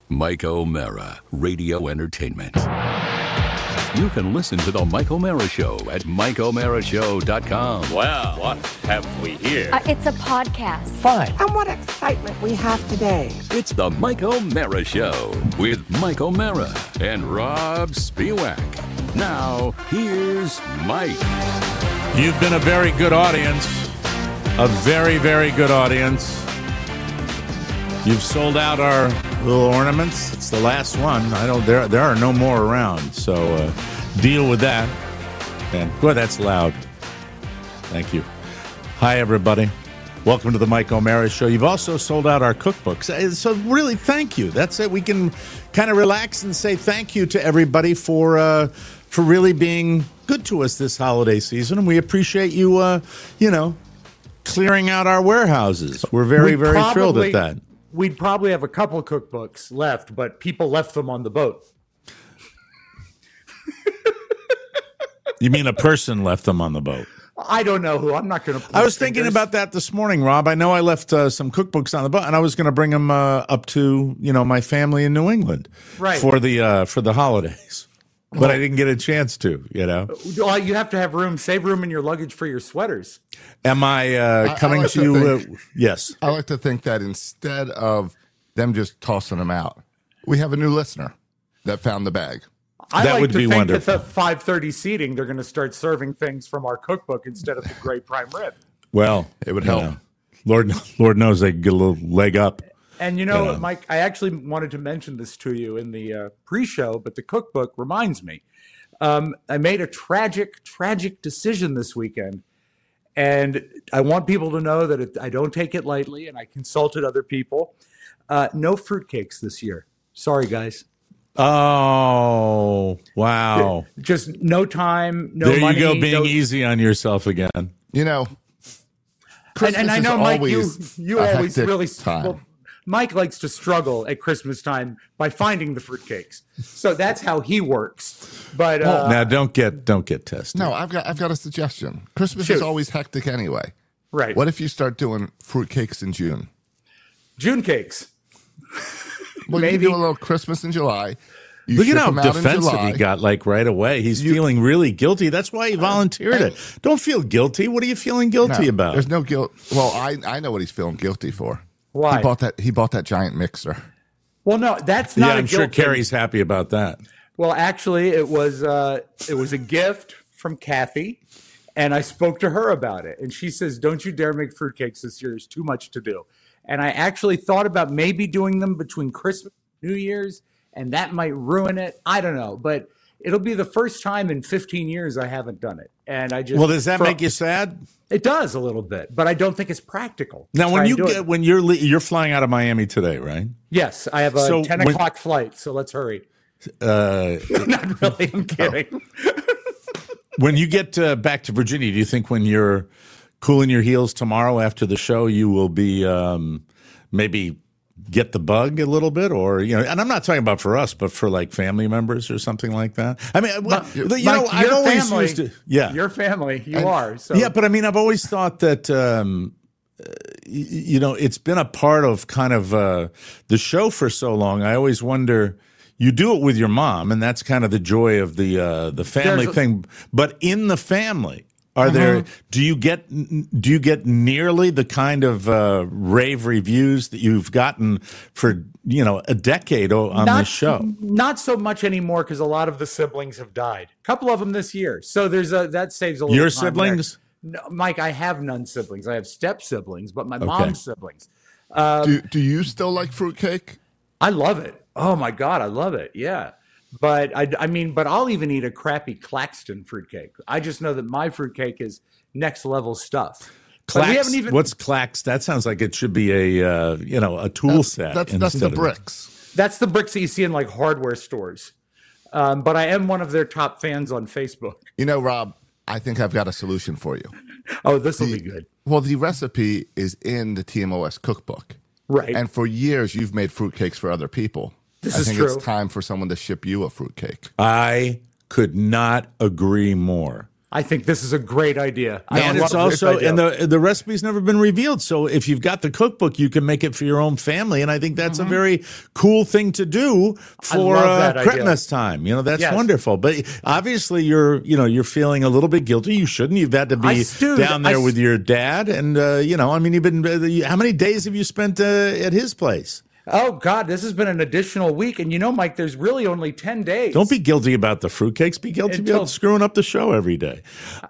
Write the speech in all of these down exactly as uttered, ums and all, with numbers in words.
Mike O'Mara, Radio Entertainment. You can listen to The Mike O'Mara Show at mike o'mara show dot com. Well, what have we here? Uh, it's a podcast. Fine. And what excitement we have today. It's The Mike O'Mara Show with Mike O'Mara and Rob Spiewak. Now, here's Mike. You've been a very good audience. A very, very good audience. You've sold out our little ornaments. It's the last one. I don't. There, there are no more around. So uh, deal with that. And boy, that's loud. Thank you. Hi, everybody. Welcome to the Mike O'Mara Show. You've also sold out our cookbooks. So really, thank you. That's it. We can kind of relax and say thank you to everybody for uh, for really being good to us this holiday season, and we appreciate you. Uh, you know, clearing out our warehouses. We're very, We'd very probably, thrilled at that. We'd probably have a couple cookbooks left, but people left them on the boat. You mean a person left them on the boat? I don't know who. I'm not going to. I was thinking about that this morning, Rob. I know I left uh, some cookbooks on the boat, and I was going to bring them uh, up to you know my family in New England right. for the uh, for the holidays. But well, I didn't get a chance to, you know. Well, you have to have room, save room in your luggage for your sweaters. Am I uh, coming I, I like to you? To think, uh, yes. I like to think that instead of them just tossing them out, we have a new listener that found the bag. I that like would to be think wonderful. At the five thirty seating, they're going to start serving things from our cookbook instead of the great prime rib. Well, it would help. Know, Lord, Lord knows they get a little leg up. And, you know, yeah. Mike, I actually wanted to mention this to you in the uh, pre-show, but the cookbook reminds me. Um, I made a tragic, tragic decision this weekend, and I want people to know that it, I don't take it lightly, and I consulted other people. Uh, no fruitcakes this year. Sorry, guys. Oh, wow. Just no time, no there money. There you go, being no... easy on yourself again. You know, and, and I know, Mike, you, you always really... Time. Well, Mike likes to struggle at Christmas time by finding the fruitcakes, so that's how he works. But uh, now, don't get don't get tested. No, I've got I've got a suggestion. Christmas Shoot. is always hectic anyway. Right. What if you start doing fruitcakes in June? June cakes. Well, Maybe. you do a little Christmas in July. You Look at how them out defensive he got, like right away. He's you, feeling really guilty. That's why he volunteered it. Don't feel guilty. What are you feeling guilty no, about? There's no guilt. Well, I I know what he's feeling guilty for. Why? He bought that he bought that giant mixer. Well, no, that's not yeah, a I'm guilt sure thing. Carrie's happy about that. Well, actually, it was uh, it was a gift from Kathy, and I spoke to her about it. And she says, don't you dare make fruitcakes this year. There's too much to do. And I actually thought about maybe doing them between Christmas and New Year's, and that might ruin it. I don't know. But it'll be the first time in fifteen years I haven't done it. And I just Well, does that for, make you sad? It does a little bit, but I don't think it's practical. Now, when you get it. when you're you're flying out of Miami today, right? Yes, I have a so ten when, o'clock flight, so let's hurry. Uh, Not really. I'm kidding. When you get uh, back to Virginia, do you think when you're cooling your heels tomorrow after the show, you will be um, maybe get the bug a little bit, or you know? And I'm not talking about for us, but for like family members or something like that. I mean, well, you Mike, know, I've always family, used to, yeah, your family, you and, are. So. Yeah, but I mean, I've always thought that. Um, uh, you know, it's been a part of kind of uh, the show for so long. I always wonder. You do it with your mom, and that's kind of the joy of the uh, the family a, thing. But in the family, are uh-huh. there? Do you get do you get nearly the kind of uh, rave reviews that you've gotten for you know a decade on not, this show? Not so much anymore because a lot of the siblings have died. A couple of them this year, so there's a that saves a little. Your time siblings, no, Mike. I have none siblings. I have step siblings, but my okay. mom's siblings. Um, do Do you still like fruitcake? I love it. Oh my God, I love it. Yeah. But I, I mean, but I'll even eat a crappy Claxton fruitcake. I just know that my fruitcake is next level stuff. Clax, we haven't even, what's Clax? That sounds like it should be a uh, you know a tool that's, set. That's that's the bricks. That's the bricks that you see in like hardware stores. Um, but I am one of their top fans on Facebook. You know, Rob, I think I've got a solution for you. Oh, this will the, be good. Well, the recipe is in the T M O S cookbook. Right. And for years, you've made fruitcakes for other people. This I is think true. It's time for someone to ship you a fruitcake. I could not agree more. I think this is a great idea. I And love it's this also, idea. and the the recipe's never been revealed. So if you've got the cookbook, you can make it for your own family. And I think that's Mm-hmm. a very cool thing to do for love uh, that idea. Christmas time. You know, that's Yes. wonderful. But obviously, you're you know you're feeling a little bit guilty. You shouldn't. You've had to I be stewed. down there I with s- your dad, and uh, you know, I mean, you've been. Uh, how many days have you spent uh, at his place? Oh, God, this has been an additional week. And you know, Mike, there's really only ten days. Don't be guilty about the fruitcakes. Be guilty Until- about screwing up the show every day.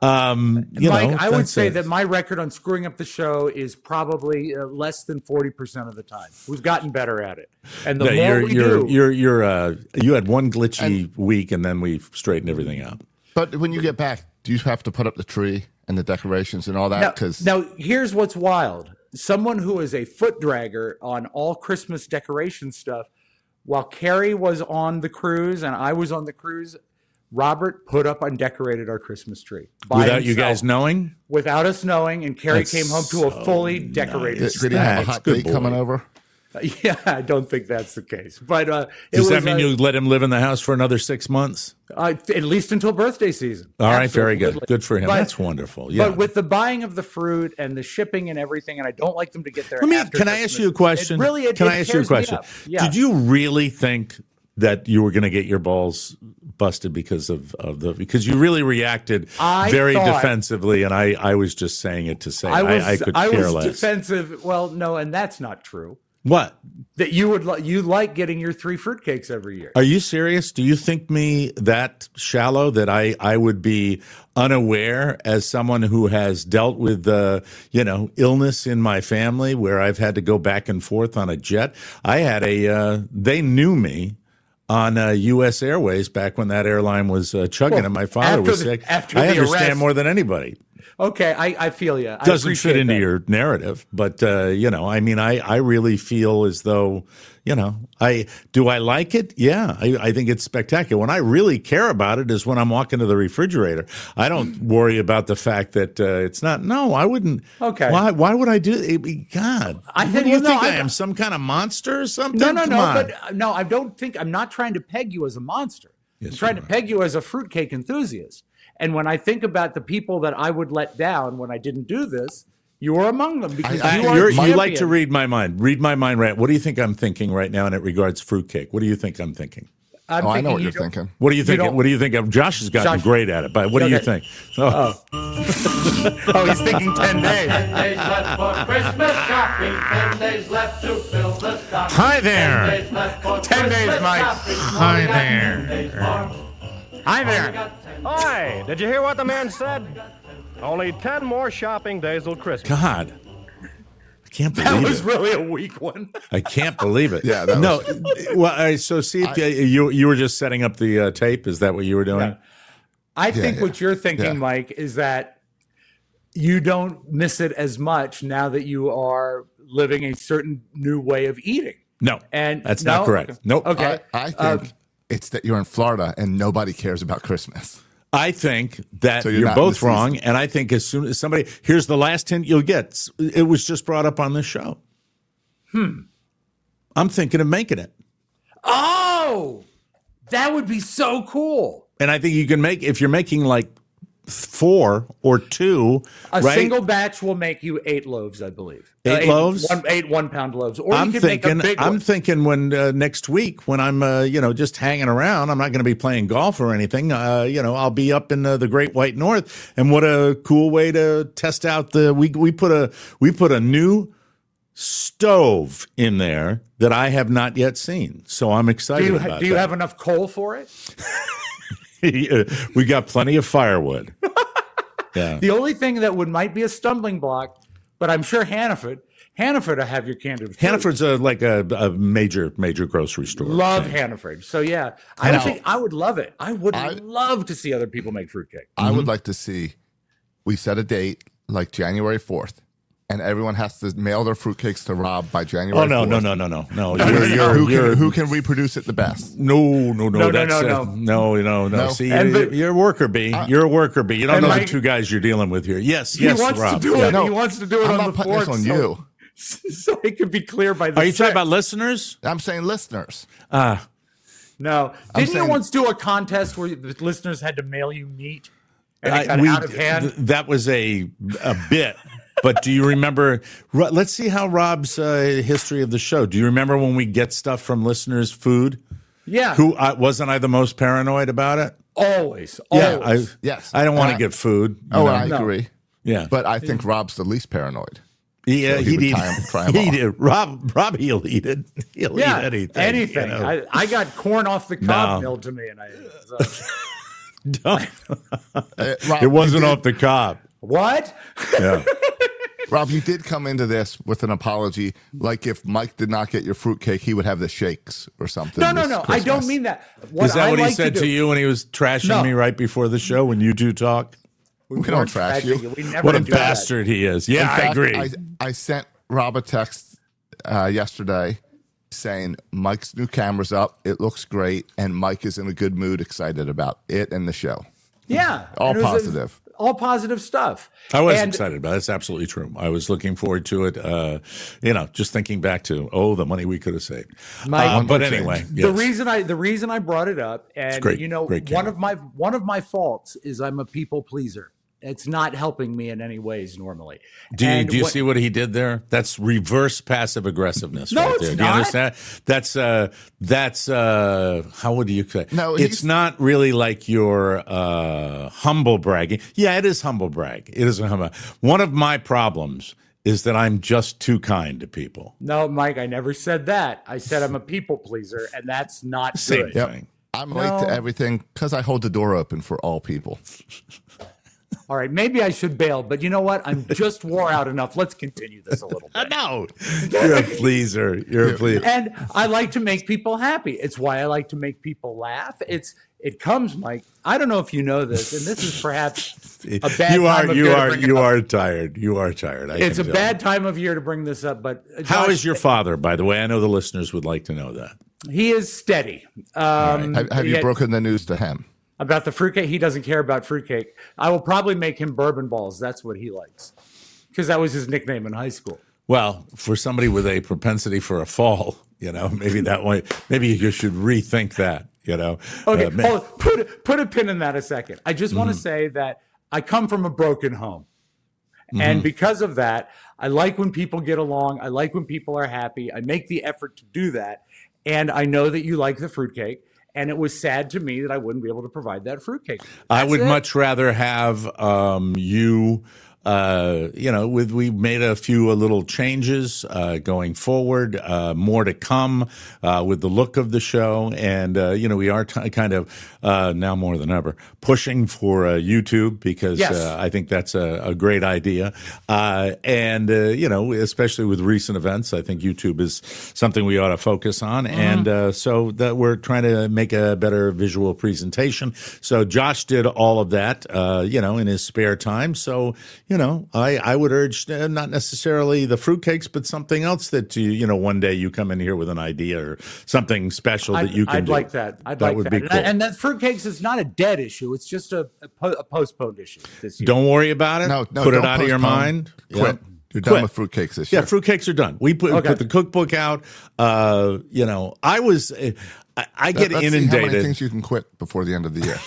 Um, you Mike, know, I would that's say it. that my record on screwing up the show is probably uh, less than forty percent of the time. We've gotten better at it. And the Yeah, more you're, we you're, do, you're, you're, uh, you had one glitchy week, and then we straightened everything out. But when you get back, do you have to put up the tree and the decorations and all now, that? Because now, here's what's wild. Someone who is a foot dragger on all Christmas decoration stuff, while Carrie was on the cruise and I was on the cruise, Robert put up and decorated our Christmas tree. by Without you himself, guys knowing? Without us knowing, and Carrie That's came home to a so fully decorated did, did he have a That's hot good date boy. coming over? Yeah, I don't think that's the case. But uh, it Does that was, mean uh, you let him live in the house for another six months? uh, at least until birthday season. All right, very good. Absolutely. Good for him. But- That's wonderful. Yeah. But with the buying of the fruit and the shipping and everything, and I don't like them to get there. Let me. after Can I ask Christmas, you a question? It really, it, can it I ask you a tears me question? up. Yeah. Did you really think that you were going to get your balls busted because of, of the because you really reacted I very thought- defensively, and I, I was just saying it to say I was, I, I could I care was less. defensive. Well, no, and that's not true. What? That you would li- you like getting your three fruitcakes every year. Are you serious? Do you think me that shallow that I, I would be unaware as someone who has dealt with uh, you know illness in my family where I've had to go back and forth on a jet? I had a uh, they knew me on uh, U S Airways back when that airline was uh, chugging Well, and my father after was the- sick. after I the understand arrest- more than anybody. Okay, I, I feel you. I Doesn't appreciate fit into that. your narrative, but uh, you know, I mean, I, I really feel as though, you know, I do I like it? Yeah, I, I think it's spectacular. When I really care about it is when I'm walking to the refrigerator. I don't worry about the fact that uh, it's not. No, I wouldn't. Okay. Why? Why would I do it? God, I what think- do you well, no, think I, I- am? Some kind of monster or something? No, no, Come no. on. But uh, no, I don't think I'm not trying to peg you as a monster. Yes, I'm trying you to are. peg you as a fruitcake enthusiast. And when I think about the people that I would let down when I didn't do this, you are among them because I- you I- are You're, a you like to champion. read my mind. Read my mind, right? What do you think I'm thinking right now in it regards fruitcake? What do you think I'm thinking? I'm Oh, I know thinking what you you're don't- thinking. What do you You think? don't- What do you think? of Josh has gotten Josh- great at it, but what do you Okay. think? Oh, Oh, he's thinking ten days. Ten days left for Christmas shopping. Ten days left to fill the stocking. Hi there. Ten days left for Ten days, Christmas Mike. shopping. Hi Only got there. ten days more. Hi Only there. got ten Hi, did you hear what the man said? Only ten more shopping days till Christmas. God, I can't That believe was it. really a weak one. I can't believe it. Yeah, that no. Well, all right, so see, if you you you were just setting up the uh, tape. Is that what you were doing? Yeah. I think yeah. what you're thinking, Yeah. Mike, is that you don't miss it as much now that you are living a certain new way of eating. No, And that's no? not correct. Okay. Nope. Okay. I, I think Uh, it's that you're in Florida and nobody cares about Christmas. I think that So you're you're, not in both the wrong, season. and I think as soon as somebody here's the last hint you'll get. It was just brought up on this show. Hmm. I'm thinking of making it. Oh, that would be so cool. And I think you can make if you're making like four or two, A right? single batch will make you eight loaves, I believe. Eight loaves? One, eight one-pound loaves. Or I'm you can thinking. make a big I'm one. thinking when uh, next week when I'm uh, you know just hanging around. I'm not going to be playing golf or anything. Uh, you know, I'll be up in uh, the Great White North. And what a cool way to test out the. We we put a we put a new stove in there that I have not yet seen. So I'm Do excited you, about do you that. have enough coal for it? We got plenty of firewood. Yeah. The only thing that would might be a stumbling block, but I'm sure Hannaford, Hannaford, I have your candid. fruit. Hannaford's a, like a, a major major grocery store. Love chain. Hannaford. So yeah, I Now- think I would love it. I would I- love to see other people make fruitcake. I would like to see, we set a date like January fourth, and everyone has to mail their fruitcakes to Rob by January Oh no fourth. no no no no no! You're, You're, you're, who, you're, can, who can reproduce it the best? No, no, no, No, no, that's, no, uh, no. no, no, no. No? See, And you're, the- you're a worker bee. You're a worker bee. You don't and know Mike- the two guys you're dealing with here. Yes, He yes, wants Rob. to do Yeah. it. No, he wants to do it I'm on not the putting fourth, this on so, you. so it could be clear by the. Are you talking sixth. about listeners? I'm saying listeners. Ah, No, didn't you saying- once do a contest where the listeners had to mail you meat? And it I- got we- out of hand. th- that was a a bit. But do you remember? Ro- Let's see how Rob's uh, history of the show. Do you remember when we get stuff from listeners' food? Yeah. Who uh, wasn't I the most paranoid about it? Always. Yeah, Always. I, Yes. I don't want to Uh, get food. you Oh, know? I No. agree. yeah, But I think Rob's the least paranoid. yeah, so he he'd would eat. try 'em- try 'em he'd all. eat. Rob, Rob, he'll eat it. He'll yeah. eat anything. anything. you know? I, I got corn off the cob No. milled to me, and I. So. Don't- Uh, Rob, it wasn't you did- off the cob. What? Yeah. Rob, you did come into this with an apology, like if Mike did not get your fruitcake, he would have the shakes or something. No, no, this no. I Christmas. don't mean that. What Is that I what like he said to, to, do, you when he was trashing No. me right before the show when you two talk? We don't weren't trash trashing you. We never What a do that. bastard he is. Yeah, In I fact, agree. I, I sent Rob a text uh, yesterday saying Mike's new camera's up. It looks great, and Mike is in a good mood, excited about it and the show. Yeah. All And it was- positive. all positive stuff. I was And- excited about it. That's absolutely true. I was looking forward to it. Uh, you know, just thinking back to, oh, the money we could have saved. Mike- Uh, but One more anyway, change. yes. The reason I the reason I brought it up, and great. you know, Great one camera. of my one of my faults is I'm a people pleaser. It's not helping me in any ways normally. Do you, And do you what- see what he did there? That's reverse passive aggressiveness. No, right it's there. Do you not. understand? That's uh, that's uh, how would you say? No, it's he's- not really like your uh, humble bragging. Yeah, it is humble brag. It is a humble. One of my problems is that I'm just too kind to people. No, Mike, I never said that. I said I'm a people pleaser, and that's not Same good. Yep. thing. I'm late to No. everything because I hold the door open for all people. All right, maybe I should bail, but you know what? I'm just wore out enough. Let's continue this a little bit. No, you're a pleaser. You're a pleaser. And I like to make people happy. It's why I like to make people laugh. It's it comes, Mike. I don't know if you know this, and this is perhaps a bad you are time of you year to are bring it you up. are tired. You are tired. I It's a can tell. bad time of year to bring this up, but uh, How Josh, is your father, by the way? I know the listeners would like to know that. He is steady. Um, Have, have he you had- broken the news to him? about the fruitcake? He doesn't care about fruitcake. I will probably make him bourbon balls. That's what he likes, because that was his nickname in high school. Well, for somebody with a propensity for a fall, you know, maybe that way, maybe you should rethink that, you know. Okay, Uh, ma- hold on. put put a pin in that a second. I just Mm-hmm. want to say that I come from a broken home, Mm-hmm. and because of that, I like when people get along. I like when people are happy. I make the effort to do that, and I know that you like the fruitcake. And it was sad to me that I wouldn't be able to provide that fruitcake. I That's would it. much rather have um, you. Uh, you know, with we made a few uh, little changes uh, going forward, uh, more to come uh, with the look of the show, and uh, you know, we are t- kind of uh, now more than ever pushing for uh, YouTube because Yes. uh, I think that's a, a great idea, uh, and uh, you know, especially with recent events, I think YouTube is something we ought to focus on, Mm-hmm. and uh, so that we're trying to make a better visual presentation. So Josh did all of that, uh, you know, in his spare time. So you know, I, I would urge uh, not necessarily the fruitcakes, but something else that you, you know, one day you come in here with an idea or something special that I'd, you can I'd do. like that. I'd that like would that. be And- cool. And that fruitcakes is not a dead issue. It's just a, a, po- a postponed issue this year. Don't worry about it. No, no. Put it don't out of your postpone. mind. Quit. Yeah. You're Quit. done with fruitcakes this Yeah, year. fruitcakes are done. We put, Okay. put the cookbook out. Uh, you know, I was, uh, I, I get Let's see how many inundated. things you can quit before the end of the year.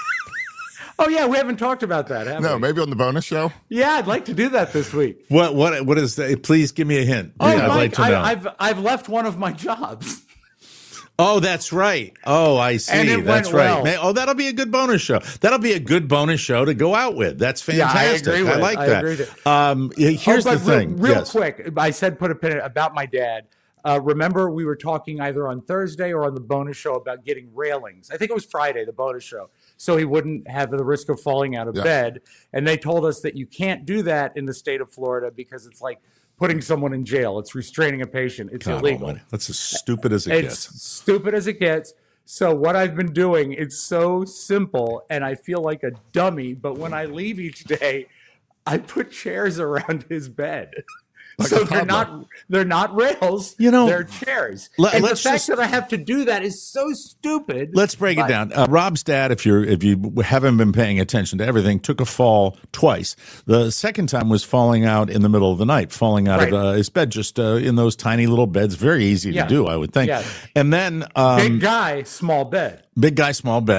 Oh yeah, we haven't talked about that, have No, we? maybe on the bonus show. Yeah, I'd like to do that this week. What, what, what is that? Please give me a hint. Oh, Yeah, I'd Mike, like to know. I, I've I've left one of my jobs. Oh, that's right. Oh, I see. And it That's went right. well. May- Oh, that'll be a good bonus show. That'll be a good bonus show to go out with. That's Yeah, I fantastic. agree with it. like I that. agree with it. Um, yeah, here's oh, the but real- thing. Real, yes. quick, I said put a pin in it about my dad. Uh, remember, we were talking either on Thursday or on the bonus show about getting railings. I think it was Friday, the bonus show, so he wouldn't have the risk of falling out of Yeah. bed. And they told us that you can't do that in the state of Florida because it's like putting someone in jail. It's restraining a patient. It's God illegal. almighty. That's as stupid as it It's gets. stupid as it gets. So what I've been doing, it's so simple, and I feel like a dummy. But when I leave each day, I put chairs around his bed. Like so a they're toddler. not they're not rails. You know, they're chairs. let- and the let's fact just- that I have to do that is so stupid. Let's break But- it down. Uh, Rob's dad, if you're if you haven't been paying attention to everything, took a fall twice. The second time was falling out in the middle of the night, falling out Right. of uh, his bed, just uh, in those tiny little beds. Very easy Yeah. to do, I would think. Yeah. And then um, Big guy, small bed. big guy, small bed.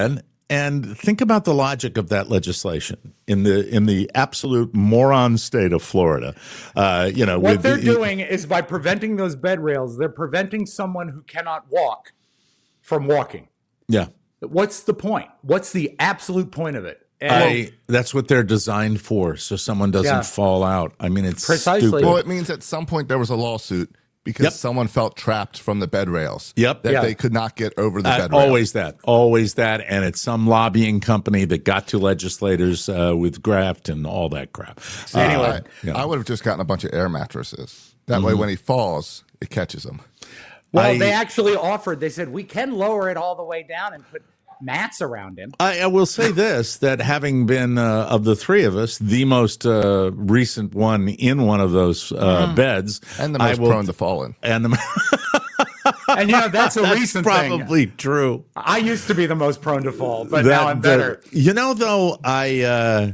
And think about the logic of that legislation in the in the absolute moron state of Florida. Uh, you know, what with they're the, doing is by preventing those bed rails, they're preventing someone who cannot walk from walking. Yeah. What's the point? What's the absolute point of it? And I, that's what they're designed for, so someone doesn't Yeah. fall out. I mean, it's Precisely. stupid. Well, it means at some point there was a lawsuit because Yep. someone felt trapped from the bed rails. Yep. That Yeah. they could not get over the Uh, bed rails. always that, always that, and it's some lobbying company that got to legislators uh, with graft and all that crap. See, Anyway. I, yeah. I would have just gotten a bunch of air mattresses. That Mm-hmm. way, when he falls, it catches him. well, I- they actually offered. They said we can lower it all the way down and put mats around him. I, I will say this: that having been uh, of the three of us, the most uh, recent one in one of those uh, beds, And the I most will- prone to falling. and the, And you know that's a that's recent thing. probably true. I used to be the most prone to fall, but That- now I'm better. that- you know, though, I uh,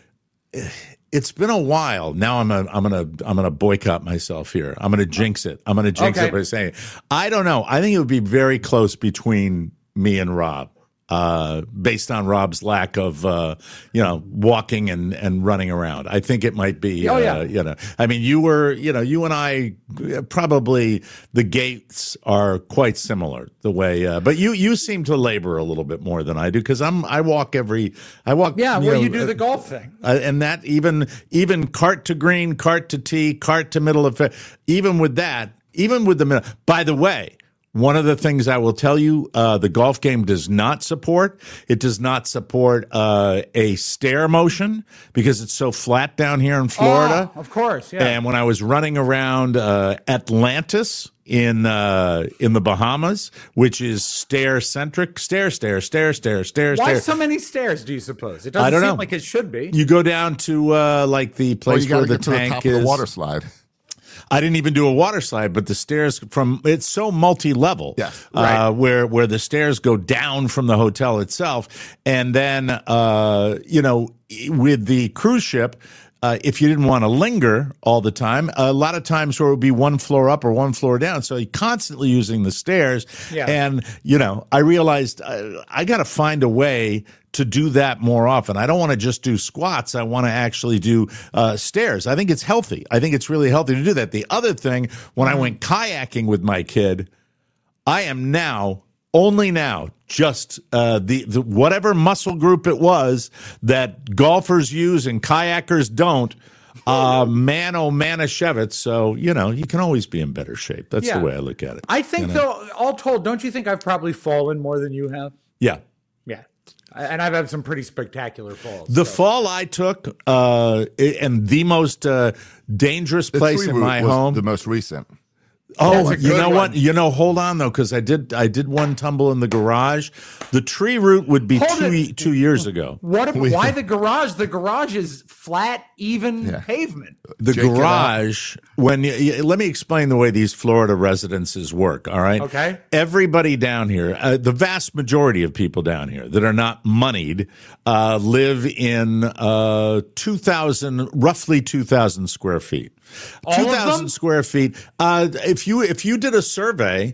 it's been a while. Now I'm a, I'm gonna I'm gonna boycott myself here. I'm gonna jinx it. I'm gonna jinx Okay. it by saying I don't know. I think it would be very close between me and Rob. Uh, based on Rob's lack of, uh, you know, walking and, and running around. I think it might be, Oh, uh, yeah. you know, I mean, you were, you know, you and I uh, probably the gaits are quite similar the way, uh, but you, you seem to labor a little bit more than I do because I'm, I walk every, I walk. Yeah, you well, know, you do uh, the golf thing. uh, and that even, even cart to green, cart to tee, cart to middle of, fa- even with that, even with the middle, by the way, one of the things I will tell you, uh, the golf game does not support. It does not support uh, a stair motion because it's so flat down here in Florida. Oh, of course, yeah. And when I was running around uh, Atlantis in uh, in the Bahamas, which is stair centric, stair, stair, stair, stair, stair, Why stair. so many stairs? Do you suppose it doesn't I don't seem know. like it should be? You go down to uh, like the Or place you got where to the get to the tank top is. of the water slide. I didn't even do a water slide, but the stairs from it's so multi-level, Yes. uh, Right. where where the stairs go down from the hotel itself, and then uh, you know with the cruise ship. Uh, if you didn't want to linger all the time, a lot of times where it would be one floor up or one floor down. So you're constantly using the stairs. Yeah. And, you know, I realized uh, I got to find a way to do that more often. I don't want to just do squats. I want to actually do uh, stairs. I think it's healthy. I think it's really healthy to do that. The other thing, when I went kayaking with my kid, I am now only now just uh, the, the whatever muscle group it was that golfers use and kayakers don't. Uh, man, oh, Manischewitz. So, you know, you can always be in better shape. That's Yeah. the way I look at it. I think, you know? though, all told, don't you think I've probably fallen more than you have? Yeah. Yeah. And I've had some pretty spectacular falls. The so. fall I took, uh, and the most uh, dangerous The place tree in root my was home. the most recent. Oh, That's a you good know one. what? You know, hold on though, because I did I did one tumble in the garage. The tree root would be Hold two it. ye- two years ago. What? If, why the garage? The garage is flat, even Yeah. pavement. The Jake it garage, when you, you- let me explain the way these Florida residences work. All right. Okay. Everybody down here, uh, the vast majority of people down here that are not moneyed, uh, live in uh, two thousand, roughly two thousand square feet. All two of thousand them? square feet. Uh, if you if you did a survey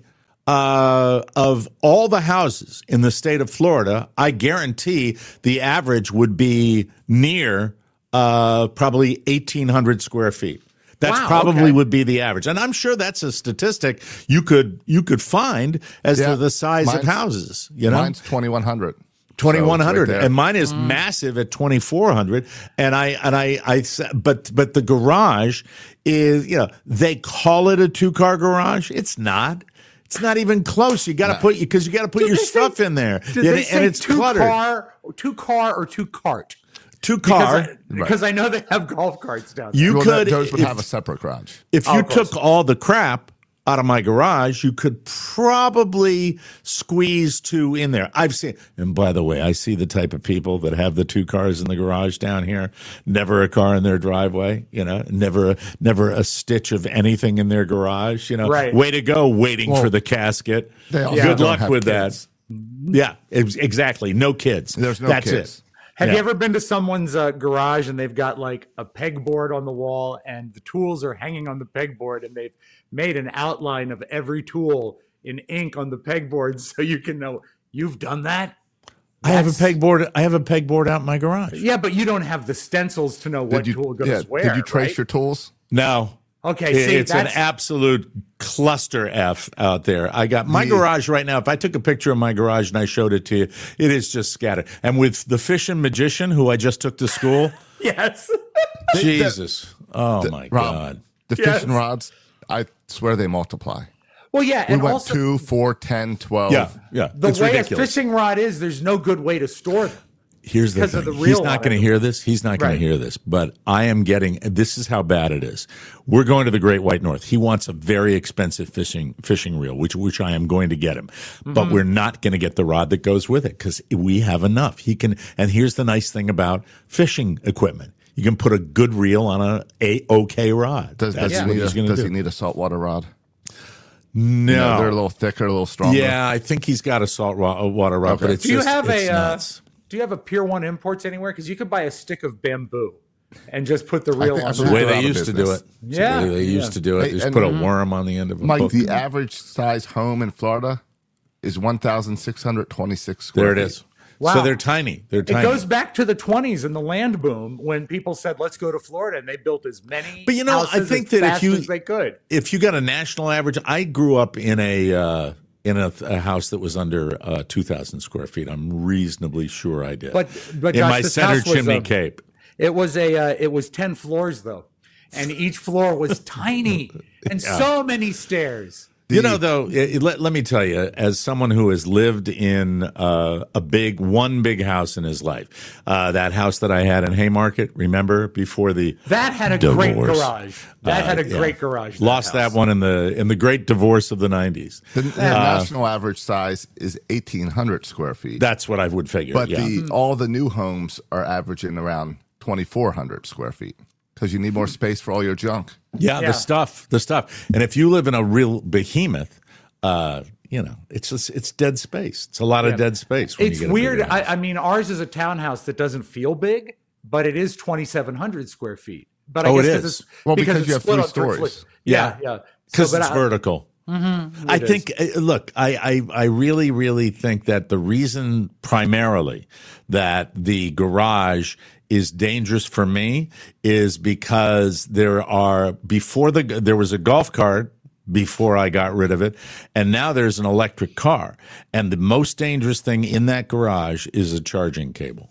uh, of all the houses in the state of Florida, I guarantee the average would be near uh, probably eighteen hundred square feet. That's Wow, probably okay. would be the average, and I'm sure that's a statistic you could you could find as Yeah. to the size of Mine's- houses. You know, Mine's twenty-one hundred. twenty-one hundred, So it's right there. and mine is massive at twenty-four hundred. And I and I I s- but but the garage is, you know, they call it a two car garage. It's not. It's not even close. You got to put because you got to put Did your they say- stuff in there, Did and, they and say it's two cluttered. car, two car, or two cart? Two Because car. I, because I know they have golf carts down there. You Well, could that- those would if- have a separate garage. If Oh, you of course. took all the crap out of my garage, you could probably squeeze two in there. I've seen, and by the way, I see the type of people that have the two cars in the garage down here, never a car in their driveway, you know, never, never a stitch of anything in their garage, you know, Right. way to go, waiting Well, for the casket. They also Good don't luck have with kids. that. Yeah, ex- exactly. No kids. There's no That's kids. it. Have Yeah. you ever been to someone's uh, garage and they've got like a pegboard on the wall and the tools are hanging on the pegboard and they've made an outline of every tool in ink on the pegboard so you can know you've done that? I have a That's- pegboard. I have a pegboard out in my garage. Yeah, but you don't have the stencils to know what Did you, tool goes yeah, where. did you trace right? your tools? No. Okay, It- see, it's an that's absolute cluster F out there. I got my The- garage right now. If I took a picture of my garage and I showed it to you, it is just scattered. And with the fishing magician who I just took to school, yes. Jesus, oh my Rob, God. The Yes. fishing rods, I swear they multiply. Well, yeah, We and went also two, four, ten, twelve. Yeah, yeah, the it's way ridiculous. a fishing rod is, there's no good way to store them. Here's the because thing. of the He's reel not on going to it. hear this. He's not going Right. to hear this. But I am getting. This is how bad it is. We're going to the Great White North. He wants a very expensive fishing fishing reel, which which I am going to get him. But Mm-hmm. we're not going to get the rod that goes with it because we have enough. He can. And here's the nice thing about fishing equipment: you can put a good reel on a, a okay rod. Does, That's does, he, what need he's a, going to does do. he need a saltwater rod? no, You know, they're a little thicker, a little stronger. yeah, I think he's got a salt ro- water rod, Okay. but it's Do you just have it's a uh, nuts. Do you have a Pier One Imports anywhere? Because you could buy a stick of bamboo and just put the reel think I on. It's the believe there. way they're they out of used to do it. business. It's Yeah, the way they yeah. used to do it. Hey, Just and- put a worm on the end of a Mike, hook. the average size home in Florida is one thousand six hundred twenty-six square There it feet. is. Wow. So they're tiny. They're It tiny. goes back to the twenties and the land boom when people said, "Let's go to Florida," and they built as many. But you know, I houses think as that if fast you- as they could. if you got a national average, I grew up in a uh, in a, a house that was under uh, two thousand square feet. I'm reasonably sure I did. But but in Josh, my this center house was, chimney um, cape. It was a uh, it was ten floors though, and each floor was tiny and so many stairs. You know, though, it, let, let me tell you, as someone who has lived in uh, a big, one big house in his life, uh, that house that I had in Haymarket, remember, before the That had a divorce. great garage. That Uh, had a yeah. great garage. Lost that, house. one in the in the great divorce of the nineties. The, the national average size is eighteen hundred square feet. That's what I would figure. but yeah. the all the new homes are averaging around twenty-four hundred square feet because you need more space for all your junk. Yeah, Yeah. the stuff, the stuff. And if you live in a real behemoth, uh, you know, it's just it's dead space. It's a lot Yeah. of dead space. When It's you get a weird. bigger house. I, I mean, ours is a townhouse that doesn't feel big, but it is twenty-seven hundred square feet. But I Oh, it guess 'cause is. It's, Well, because it's you have split three on three stories. floors. Yeah, Yeah. yeah. because So, but it's I- vertical. I It think. uh, Look, I, I I really really think that the reason primarily that the garage is dangerous for me is because there are before the there was a golf cart before I got rid of it, and now there's an electric car, and the most dangerous thing in that garage is a charging cable.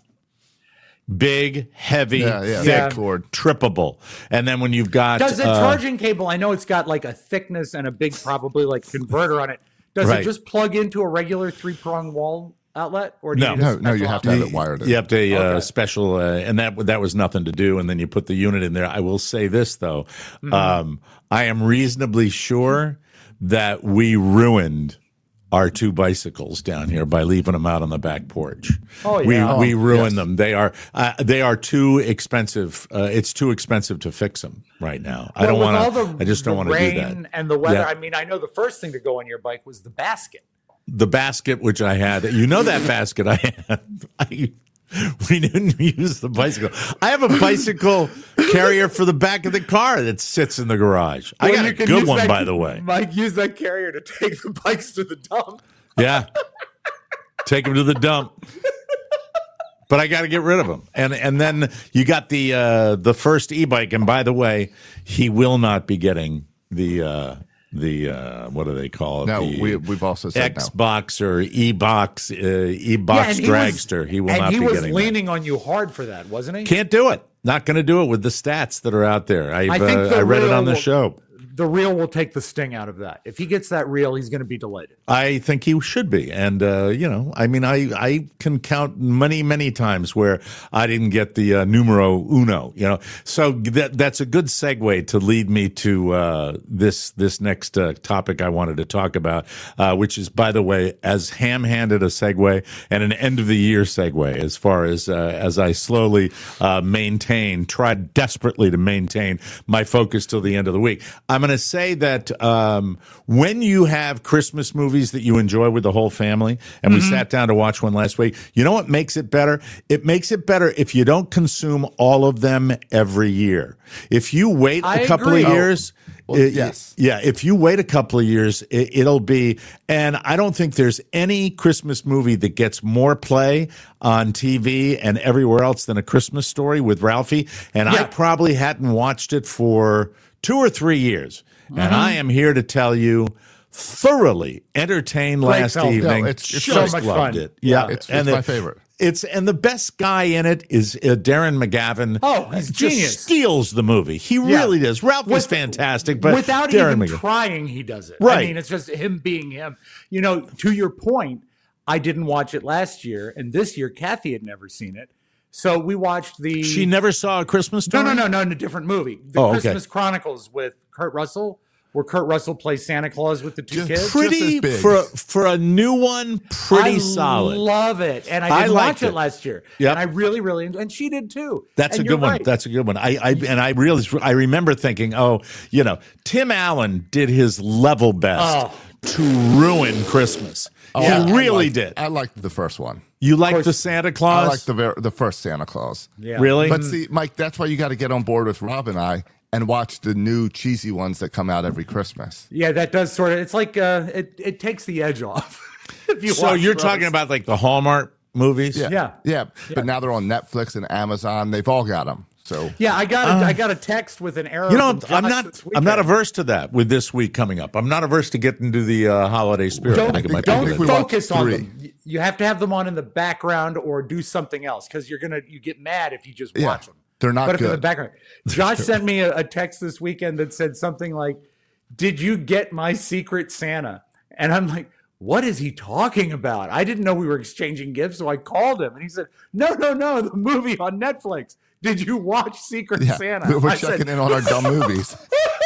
Big, heavy, Yeah, yeah, thick, Yeah. cord. trippable, and then when you've got Does the uh, charging cable? I know it's got like a thickness and a big, probably like converter on it. Does Right. it just plug into a regular three prong wall outlet, or do No. you need No, a no, you special have to outlet? have it wired in. You have to uh, Okay. special, uh, and that that was nothing to do. And then you put the unit in there. I will say this though, Mm-hmm. um, I am reasonably sure that we ruined our two bicycles down here by leaving them out on the back porch. Oh, we yeah. we Oh, ruined yes. them. They are uh, they are too expensive. Uh, it's too expensive to fix them right now. I Well, don't with all want to. the- I just don't the want to do rain that. and the weather. Yeah. I mean, I know the first thing to go on your bike was the basket. The basket which I had, you know that basket I had. I, we didn't use the bicycle. I have a bicycle carrier for the back of the car that sits in the garage. I Well, got you a can good use one, that- by the way. Mike, use that carrier to take the bikes to the dump. Yeah, take them to the dump. But I got to get rid of them, and and then you got the uh, the first e-bike. And by the way, he will not be getting the. Uh, the uh, what do they call it? No, the we- we've also said no. Xbox or e-box, uh, e-box and he was- dragster. he will and not he be was getting that. leaning on you hard for that, wasn't he? Can't do it. Not going to do it with the stats that are out there. I've, I think uh, the I read it real on the will- show. The reel will take the sting out of that. If he gets that reel, he's going to be delighted. I think he should be. And, uh, you know, I mean, I, I can count many, many times where I didn't get the uh, numero uno, you know. So that that's a good segue to lead me to uh, this this next uh, topic I wanted to talk about, uh, which is, by the way, as ham-handed a segue and an end-of-the-year segue as far as, uh, as I slowly uh, maintain, try desperately to maintain my focus till the end of the week. I'm going to say that um, when you have Christmas movies that you enjoy with the whole family, and we sat down to watch one last week, you know what makes it better? It makes it better if you don't consume all of them every year. If you wait I a couple agree. of years, Well, it- yes. yeah, if you wait a couple of years, it, it'll be, and I don't think there's any Christmas movie that gets more play on T V and everywhere else than A Christmas Story with Ralphie, and I Yeah. probably hadn't watched it for two or three years. And Mm-hmm. I am here to tell you, thoroughly entertained Great last film. evening. No, it's- it's Just so much loved fun. it. Yeah, It's- and it's the- my favorite. It's and the best guy in it is uh, Darren McGavin. Oh, he's just genius. steals the movie. He really does. Ralph was With- fantastic, but without Darren even McGavin. trying, he does it. Right. I mean, it's just him being him. You know, to your point, I didn't watch it last year, and this year Kathy had never seen it. So we watched the. She never saw A Christmas No, Story? no, no, no, in a different movie. The Oh, okay. Christmas Chronicles with Kurt Russell, where Kurt Russell plays Santa Claus with the two Just kids. Pretty, as big. for, a, for a new one, pretty I solid. love it, and I I didn't liked watch it. it. last year. Yep. And I really, really, and she did too. That's And a you're good one. right. That's a good one. I, I and I really I remember thinking, oh, you know, Tim Allen did his level best Oh. to ruin Christmas. Oh, he I really liked- did. I liked the first one. You like course. the Santa I Claus? like the ver- the first Santa Claus. Yeah. Really? But see, Mike, that's why you got to get on board with Rob and I and watch the new cheesy ones that come out every Christmas. Yeah, that does sort of. It's like uh, it. It takes the edge off. if you so watch you're those. talking about like the Hallmark movies? Yeah. Yeah. yeah, But now they're on Netflix and Amazon. They've all got them. So Yeah, I got. A, I got a text with an error. Uh, You know, from I'm Josh not. this I'm not weekend. averse to that with this week coming up. I'm not averse to getting into the uh, holiday spirit. Don't, I think it might be don't good. we focus watched on three. them. You have to have them on in the background or do something else because you're gonna you get mad if you just Yeah, watch them. they're not Put it in the good. background. Josh sent me a, a text this weekend that said something like, "Did you get my Secret Santa?" And I'm like, "What is he talking about?" I didn't know we were exchanging gifts, so I called him and he said, "No, no, no, the movie on Netflix. Did you watch Secret yeah, Santa?" we're I checking said, in on our dumb movies.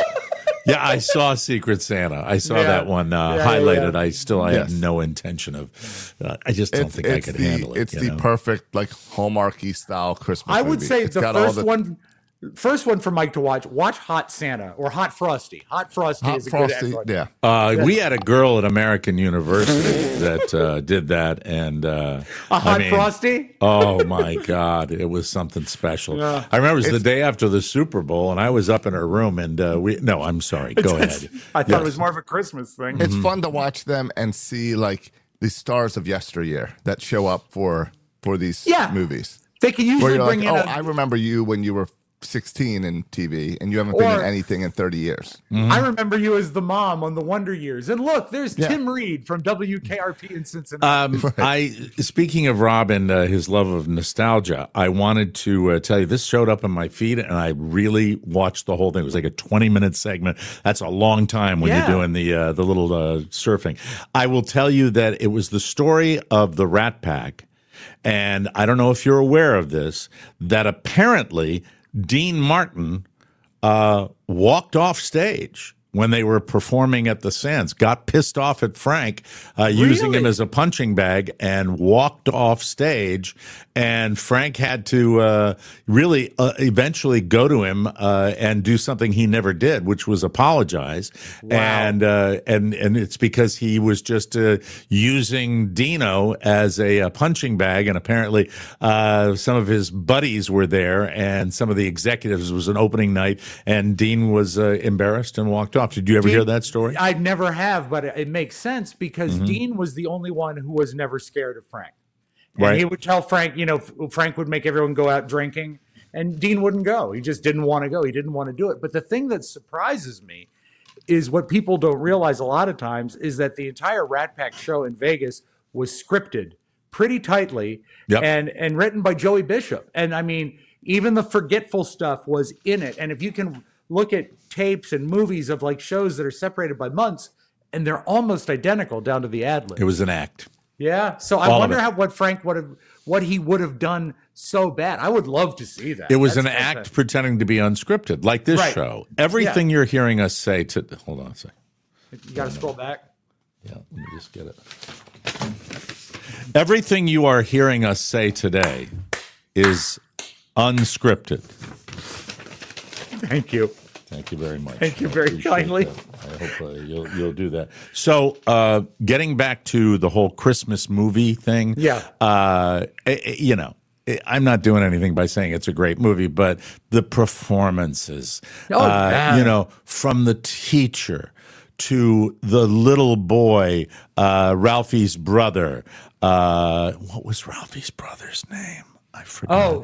Yeah, I saw Secret Santa. I saw Yeah. that one uh, Yeah, yeah, highlighted. yeah. I still, I Yes. have no intention of. Uh, I just don't It's, think I it's could the, handle it. It's you the know? perfect like Hallmarky style Christmas. I would movie. say It's the got all first the- one, first one for Mike to watch. Watch Hot Santa or Hot Frosty. Hot Frosty Hot is a good Frosty. one. Yeah, Uh, we had a girl at American University that uh, did that, and uh, A Hot I mean, Frosty. Oh my God, it was something special. Yeah. I remember it was the day after the Super Bowl, and I was up in her room, and uh, we. No, I'm sorry. Go ahead. I thought Yes. it was more of a Christmas thing. it's fun to watch them and see like the stars of yesteryear that show up for for these Yeah. movies. They can Where usually you're bring like, in. oh, a, I remember you when you were sixteen in T V, and you haven't been in Or- anything in thirty years. I remember you as the mom on the Wonder Years. And look, there's Yeah. Tim Reed from W K R P in Cincinnati. Um, I speaking of Rob and uh, his love of nostalgia, I wanted to uh, tell you this showed up in my feed, and I really watched the whole thing. It was like a twenty minute segment. That's a long time when Yeah. you're doing the uh, the little uh, surfing. I will tell you that it was the story of the Rat Pack, and I don't know if you're aware of this. That apparently Dean Martin uh, walked off stage when they were performing at the Sands, got pissed off at Frank uh, using him Really? as a punching bag and walked off stage. And Frank had to uh, really uh, eventually go to him uh, and do something he never did, which was apologize. And uh, and and it's because he was just uh, using Dino as a, a punching bag. And apparently uh, some of his buddies were there, and some of the executives. It was an opening night, and Dean was uh, embarrassed and walked off. Did you ever Dean- hear that story? I never have, but it, it makes sense because Mm-hmm. Dean was the only one who was never scared of Frank. And Right. he would tell Frank, you know, F- Frank would make everyone go out drinking, and Dean wouldn't go. He just didn't want to go. He didn't want to do it. But the thing that surprises me is what people don't realize a lot of times is that the entire Rat Pack show in Vegas was scripted pretty tightly Yep. and and written by Joey Bishop. And I mean, even the forgetful stuff was in it. And if you can look at tapes and movies of like shows that are separated by months, and they're almost identical down to the ad lib. It was an act. Yeah. So I All of wonder it. how what Frank would have what he would have done so bad. I would love to see that. It was That's an act fantastic. pretending to be unscripted, like this Right. show. Everything you're hearing us say to hold on a second. You got to scroll back. Yeah, let me just get it. Everything you are hearing us say today is unscripted. Thank you. Thank you very much. Thank you I very appreciate kindly. that. I hope uh, you'll you'll do that. So, uh, getting back to the whole Christmas movie thing, Yeah. uh, eh, eh, you know, eh, I'm not doing anything by saying it's a great movie, but the performances, Oh, uh, yeah. you know, from the teacher to the little boy, uh, Ralphie's brother. Uh, what was Ralphie's brother's name? I forgot. Oh,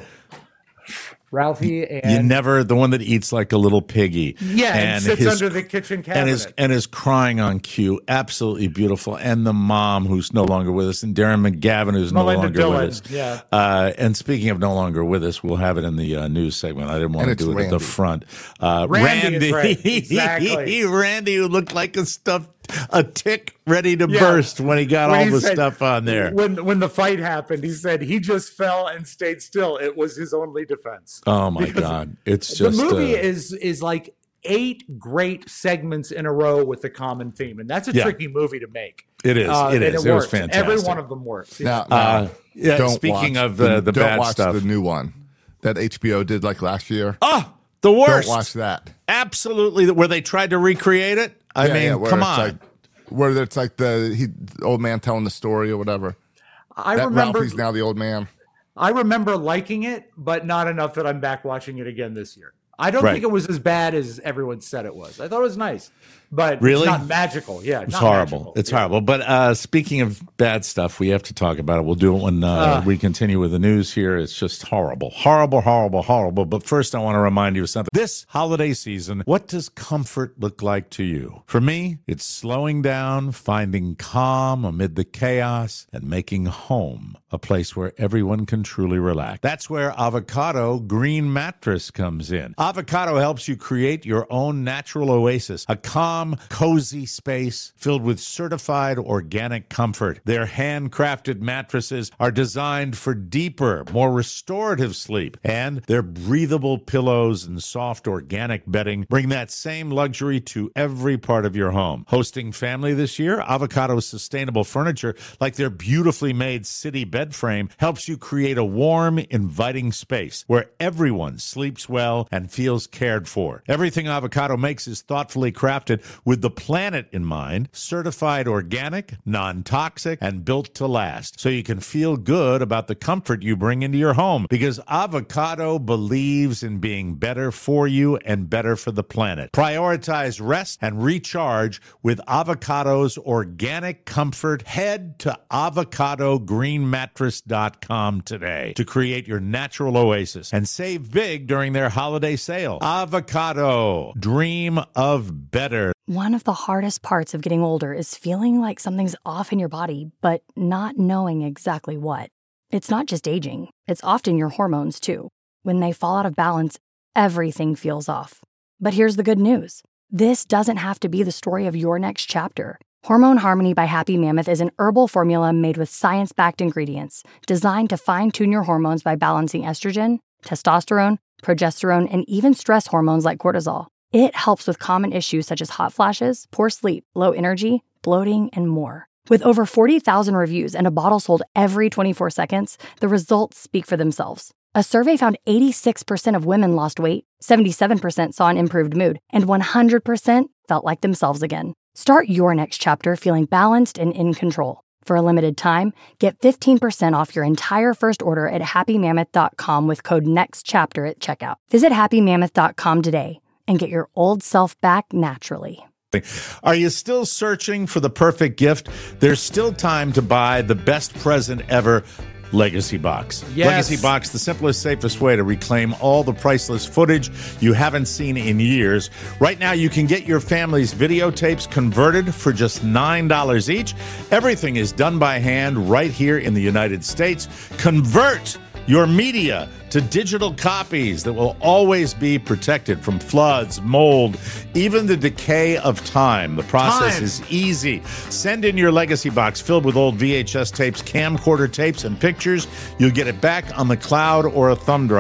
Ralphie and You never the one that eats like a little piggy. yeah, and, sits his- under the kitchen cabinet. and is and is crying on cue. Absolutely beautiful. And the mom who's no longer with us, and Darren McGavin who's Melinda no longer Dillon, with us. yeah. Uh, and speaking of no longer with us, we'll have it in the uh, news segment. I didn't want And to do it's it at the Randy. front. Uh, Randy is right. Exactly. Randy, who looked like a stuffed a tick ready to Yeah. burst when he got When all he the said- stuff on there. When when the fight happened, he said he just fell and stayed still. It was his only defense. Oh my Because God! It's the just movie uh, is is like eight great segments in a row with a common theme, and that's a Yeah. tricky movie to make. It is. Uh, It and is. It was works. fantastic. Every one of them works. Yeah. Now, now, Uh, yeah, don't speaking watch of the- the don't bad watch stuff. the new one that H B O did like last year. oh the worst. Don't watch that. Absolutely, where they tried to recreate it. I Yeah, mean, yeah, where come it's on. like, where it's like the, he, the old man telling the story or whatever. I That remember. Ralphie's now the old man. I remember liking it, but not enough that I'm back watching it again this year. I don't Right. think it was as bad as everyone said it was. I thought it was nice, but Really? it's not magical. Yeah, It's not horrible. magical. It's Yeah. horrible. But uh, speaking of bad stuff, we have to talk about it. We'll do it when uh, Uh. we continue with the news here. It's just horrible, horrible, horrible, horrible. But first, I want to remind you of something. This holiday season, what does comfort look like to you? For me, it's slowing down, finding calm amid the chaos, and making home a place where everyone can truly relax. That's where Avocado Green Mattress comes in. Avocado helps you create your own natural oasis, a calm, cozy space filled with certified organic comfort. Their handcrafted mattresses are designed for deeper, more restorative sleep, and their breathable pillows and soft organic bedding bring that same luxury to every part of your home. Hosting family this year, Avocado's sustainable furniture, like their beautifully made city bed frame, helps you create a warm, inviting space where everyone sleeps well and feels cared for. Everything Avocado makes is thoughtfully crafted with the planet in mind, certified organic, non-toxic, and built to last, so you can feel good about the comfort you bring into your home, because Avocado believes in being better for you and better for the planet. Prioritize rest and recharge with Avocado's organic comfort. Head to avocado green mattress dot com today to create your natural oasis and save big during their holiday sale. Avocado, dream of better. One of the hardest parts of getting older is feeling like something's off in your body, but not knowing exactly what. It's not just aging, it's often your hormones too. When they fall out of balance, everything feels off. But here's the good news. This doesn't have to be the story of your next chapter. Hormone Harmony by Happy Mammoth is an herbal formula made with science-backed ingredients designed to fine-tune your hormones by balancing estrogen, testosterone, progesterone, and even stress hormones like cortisol. It helps with common issues such as hot flashes, poor sleep, low energy, bloating, and more. With over forty thousand reviews and a bottle sold every twenty-four seconds, the results speak for themselves. A survey found eighty-six percent of women lost weight, seventy-seven percent saw an improved mood, and one hundred percent felt like themselves again. Start your next chapter feeling balanced and in control. For a limited time, get fifteen percent off your entire first order at happy mammoth dot com with code NEXTCHAPTER at checkout. Visit happy mammoth dot com today and get your old self back naturally. Are you still searching for the perfect gift? There's still time to buy the best present ever, Legacy Box. Yes. Legacy Box, the simplest, safest way to reclaim all the priceless footage you haven't seen in years. Right now, you can get your family's videotapes converted for just nine dollars each. Everything is done by hand right here in the United States. Convert your media to digital copies that will always be protected from floods, mold, even the decay of time. The process Time. is easy. Send in your Legacy Box filled with old V H S tapes, camcorder tapes, and pictures. You'll get it back on the cloud or a thumb drive.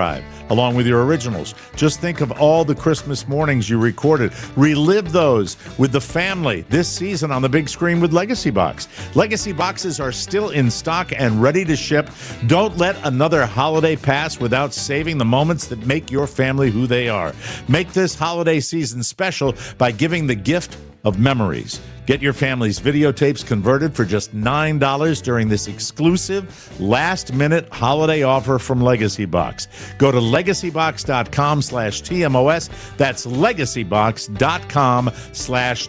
along with your originals. Just think of all the Christmas mornings you recorded. Relive those with the family this season on the big screen with Legacy Box. Legacy Boxes are still in stock and ready to ship. Don't let another holiday pass without saving the moments that make your family who they are. Make this holiday season special by giving the gift of memories. Get your family's videotapes converted for just nine dollars during this exclusive last-minute holiday offer from Legacy Box. Go to legacybox.com slash TMOS. That's legacybox.com slash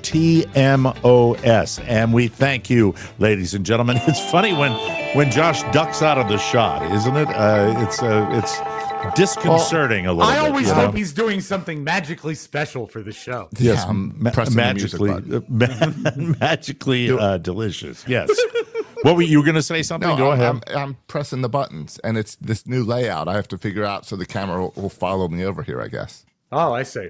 TMOS. And we thank you, ladies and gentlemen. It's funny when when Josh ducks out of the shot, isn't it? Uh, it's uh, it's disconcerting well, a little I bit. I always you hope know? he's doing something magically special for the show. Yes, Yeah, I'm ma- pressing the magically, music ma- magically uh, delicious. Yes. What were you going to say? Something? No, Go I'm, ahead. I'm, I'm pressing the buttons, and it's this new layout I have to figure out so the camera will, will follow me over here, I guess. Oh, I see.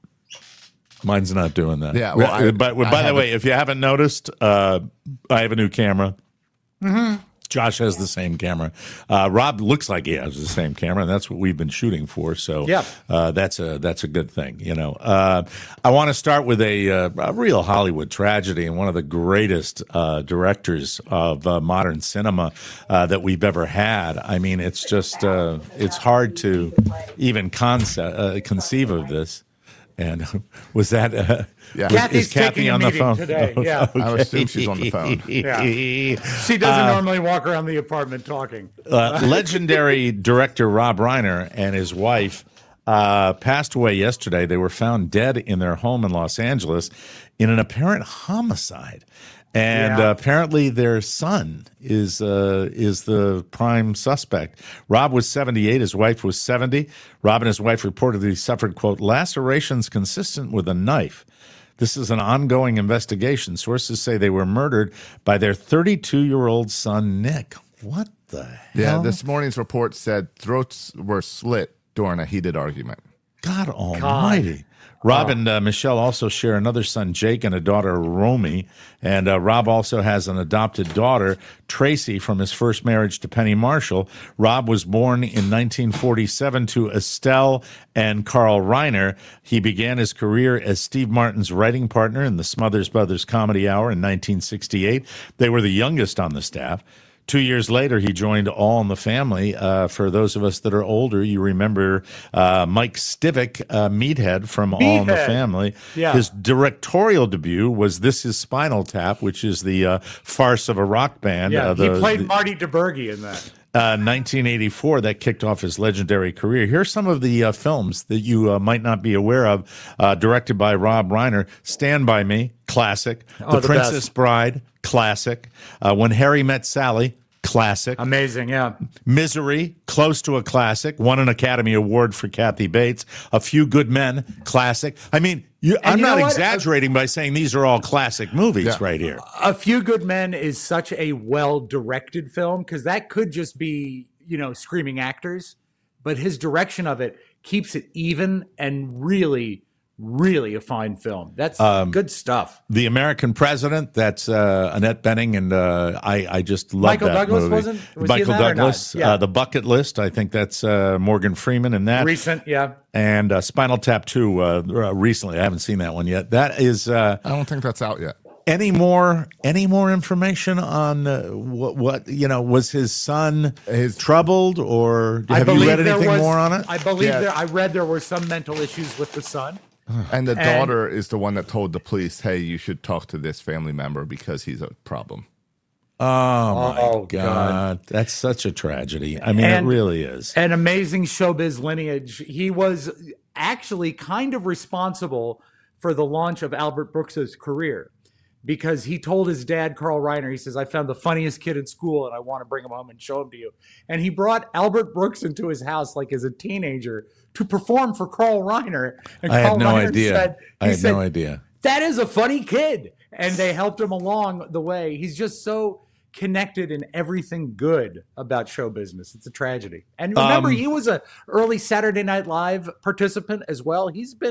Mine's not doing that. Yeah, well, I- but I by the have way, it- if you haven't noticed, uh, I have a new camera. Mm-hmm. Josh has the same camera. Uh, Rob looks like he has the same camera, and that's what we've been shooting for. So Yeah. uh, that's a that's a good thing. You know, uh, I want to start with a, uh, a real Hollywood tragedy and one of the greatest uh, directors of uh, modern cinema uh, that we've ever had. I mean, it's just uh, it's hard to even concept, uh, conceive of this. And was that uh, Yeah. was- Kathy's is Kathy taking a on the meeting phone today, yeah. I would assume she's on the phone. Yeah. She doesn't normally walk around the apartment talking. uh, legendary director Rob Reiner and his wife uh, passed away yesterday. They were found dead in their home in Los Angeles in an apparent homicide. And Yeah. uh, apparently their son is uh, is the prime suspect. Rob was seventy-eight. His wife was seventy. Rob and his wife reportedly suffered, quote, lacerations consistent with a knife. This is an ongoing investigation. Sources say they were murdered by their thirty-two-year-old son, Nick. What the hell? Yeah, this morning's report said throats were slit during a heated argument. God almighty. Rob and uh, Michelle also share another son, Jake, and a daughter, Romy. And uh, Rob also has an adopted daughter, Tracy, from his first marriage to Penny Marshall. Rob was born in nineteen forty-seven to Estelle and Carl Reiner. He began his career as Steve Martin's writing partner in the Smothers Brothers Comedy Hour in nineteen sixty-eight. They were the youngest on the staff. Two years later, he joined All in the Family. Uh, for those of us that are older, you remember uh, Mike Stivic, uh, Meathead from All in the Meathead. Family. Yeah. His directorial debut was This Is Spinal Tap, which is the uh, farce of a rock band. Yeah, uh, the, he played the- Marty DeBerge in that. uh, nineteen eighty-four, that kicked off his legendary career. Here are some of the uh, films that you uh, might not be aware of, uh, directed by Rob Reiner. Stand By Me, classic. Oh, the, the Princess best. Bride, classic. Uh, When Harry Met Sally, classic. Amazing, yeah. Misery, close to a classic. Won an Academy Award for Kathy Bates. A Few Good Men, classic. I mean, you, I'm you know not what? exaggerating by saying these are all classic movies Yeah. right here. A Few Good Men is such a well-directed film because that could just be, you know, screaming actors, but his direction of it keeps it even and really, really a fine film. That's Um, good stuff. The American President, that's uh, Annette Bening, and uh, I, I just love Michael that Douglas movie. wasn't- was he in Michael that or not? Douglas, Yeah. uh, The Bucket List, I think that's uh, Morgan Freeman in that. Recent, yeah. And uh, Spinal Tap two, uh, uh, recently. I haven't seen that one yet. That is... Uh, I don't think that's out yet. Any more? Any more information on uh, what? What you know? Was his son His- troubled, or I have you believe read there anything was- more on it? I believe Yeah. there. I read there were some mental issues with the son. And the And- daughter is the one that told the police, hey, you should talk to this family member because he's a problem. Oh my Oh, God. God. That's such a tragedy. I mean, And- it really is. An amazing showbiz lineage. He was actually kind of responsible for the launch of Albert Brooks's career because he told his dad, Carl Reiner, he says, I found the funniest kid in school and I want to bring him home and show him to you. And he brought Albert Brooks into his house like as a teenager to perform for Carl Reiner. And I Carl had no Reiner idea. Said, I he had said, no idea. that is a funny kid. And they helped him along the way. He's just so connected in everything good about show business. It's a tragedy. And remember, Um, he was a early Saturday Night Live participant as well. He's been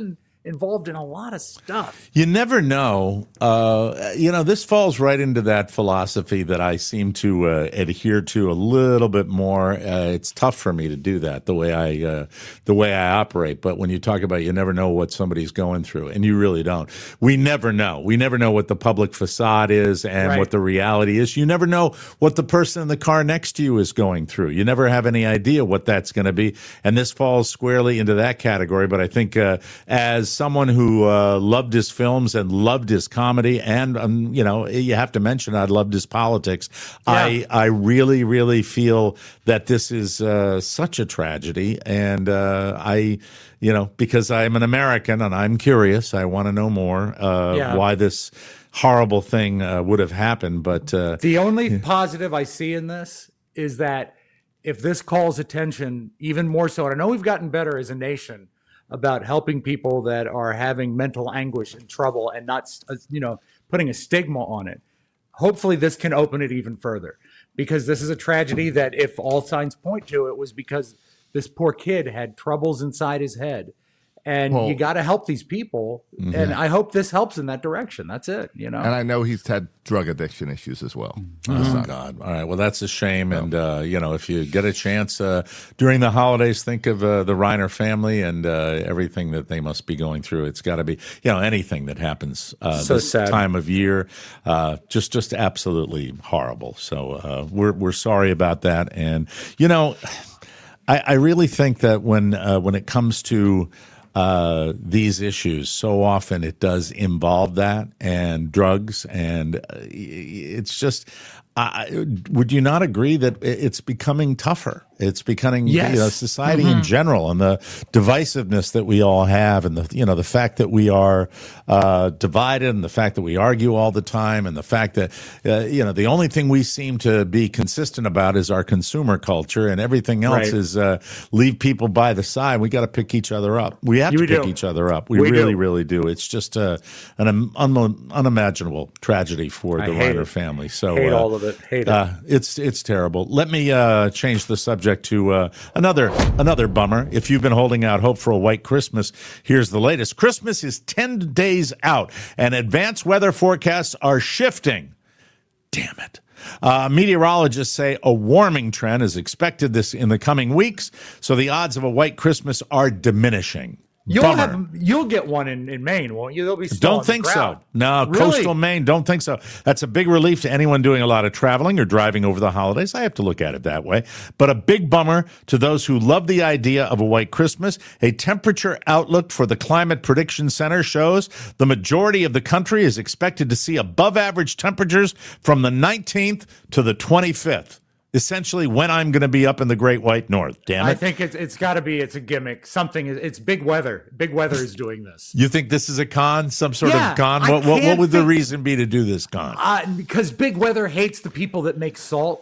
involved in a lot of stuff. You never know. Uh, you know, this falls right into that philosophy that I seem to uh, adhere to a little bit more. Uh, it's tough for me to do that the way I uh, the way I operate. But when you talk about you never know what somebody's going through, and you really don't. We never know. We never know what the public facade is and Right. what the reality is. You never know what the person in the car next to you is going through. You never have any idea what that's going to be. And this falls squarely into that category. But I think uh, as someone who uh, loved his films and loved his comedy, and um, you know, you have to mention I loved his politics. Yeah. I I really really feel that this is uh, such a tragedy, and uh, I you know because I'm an American and I'm curious, I want to know more uh, Yeah. why this horrible thing uh, would have happened. But uh, The only positive I see in this is that if this calls attention even more so, and I know we've gotten better as a nation about helping people that are having mental anguish and trouble and not, uh, you know, putting a stigma on it. Hopefully this can open it even further, because this is a tragedy that, if all signs point to it, was because this poor kid had troubles inside his head. And Well- you got to help these people. And I hope this helps in that direction. That's it, you know? And I know he's had drug addiction issues as well. Oh, God. All right. Well, that's a shame. And, uh, you know, if you get a chance uh, during the holidays, think of uh, the Reiner family and uh, everything that they must be going through. It's got to be, you know, anything that happens uh, So this sad. time of year, uh, just just absolutely horrible. So uh, we're we're sorry about that. And, you know, I, I really think that when uh, when it comes to Uh, these issues, so often it does involve that and drugs, and uh, it's just. I would you not agree that it's becoming tougher? It's becoming, Yes. you know, society Mm-hmm. in general, and the divisiveness that we all have, and the you know the fact that we are uh, divided, and the fact that we argue all the time, and the fact that uh, you know the only thing we seem to be consistent about is our consumer culture, and everything else Right. is uh, leave people by the side. We got to pick each other up. We have You to pick do. each other up. We, We really, do. really do. It's just uh, an un- unimaginable tragedy for I the hate Reiner it. family. So Hate uh, all of it. Hate it. uh, it's it's terrible. Let me uh, change the subject to uh, another another bummer. If you've been holding out hope for a white Christmas, here's the latest. Christmas is ten days out, and advanced weather forecasts are shifting. Damn it. Uh, meteorologists say a warming trend is expected this in the coming weeks, so the odds of a white Christmas are diminishing. You'll Bummer. have you'll get one in, in Maine, won't you? They'll be still on Don't the think ground. so. No, Really? coastal Maine, don't think so. That's a big relief to anyone doing a lot of traveling or driving over the holidays. I have to look at it that way. But a big bummer to those who love the idea of a white Christmas. A temperature outlook for the Climate Prediction Center shows the majority of the country is expected to see above average temperatures from the nineteenth to the twenty-fifth. Essentially, when I'm going to be up in the Great White North. Damn it. I think it's it's got to be it's a gimmick. Something is it's big weather. Big weather is doing this. You think this is a con? Some sort Yeah, of con? I What, what, what can't would the think- reason be to do this con? Uh, because big weather hates the people that make salt.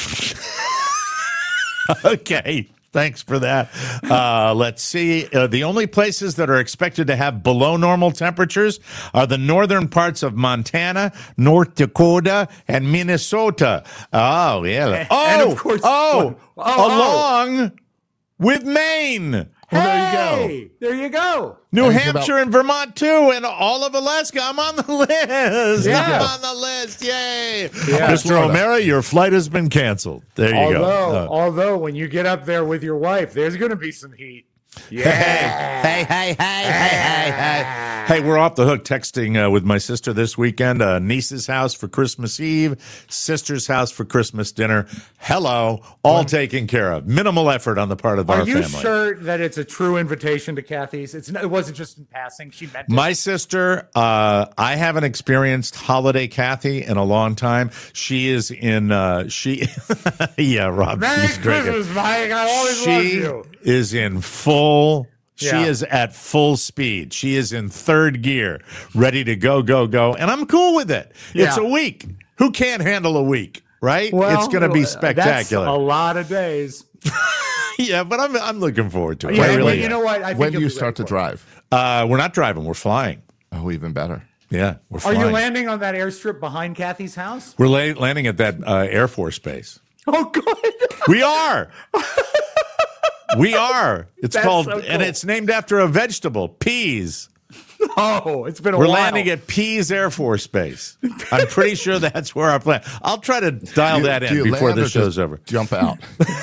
Okay. Thanks for that. Uh, let's see. Uh, the only places that are expected to have below normal temperatures are the northern parts of Montana, North Dakota, and Minnesota. Oh, yeah. Oh, And of course- oh, oh, oh. along with Maine. Well, there you go. Hey, there you go. New Anything Hampshire about- and Vermont, too, and all of Alaska. I'm on the list. Yeah. I'm on the list. Yay. Yeah. Mister Florida. O'Mara, your flight has been canceled. There you Although, go. Uh, although when you get up there with your wife, there's going to be some heat. Yeah. Hey, hey, hey, hey, hey, hey. Hey, we're off the hook texting uh, with my sister this weekend. Uh, niece's house for Christmas Eve, sister's house for Christmas dinner. Hello, all taken care of. Minimal effort on the part of Are our you family. sure that it's a true invitation to Kathy's? It's it wasn't just in passing. She meant it. My sister, uh, I haven't experienced holiday Kathy in a long time. She is in, uh, she, yeah, Rob. Merry she's great. Christmas, Mike. I always loved She you. is in full. She Yeah. is at full speed. She is in third gear, ready to go, go, go. And I'm cool with it. It's Yeah. a week. Who can't handle a week, right? it's going to be spectacular. That's a lot of days. Yeah, but I'm I'm looking forward to it. Yeah, I but really you am. know what? I think When do you'll you be start to ready for it. drive? Uh, we're not driving. We're flying. Oh, even better. Yeah, we're Are flying. you landing on that airstrip behind Kathy's house? We're la- landing at that uh, Air Force base. Oh, good. We are. We are. It's That's called, so and cool. it's named after a vegetable, peas. Oh, it's been a We're while. landing at Pease Air Force Base. I'm pretty sure that's where our plan. I'll try to dial Do- that do in you before land the or show's just over. Jump out.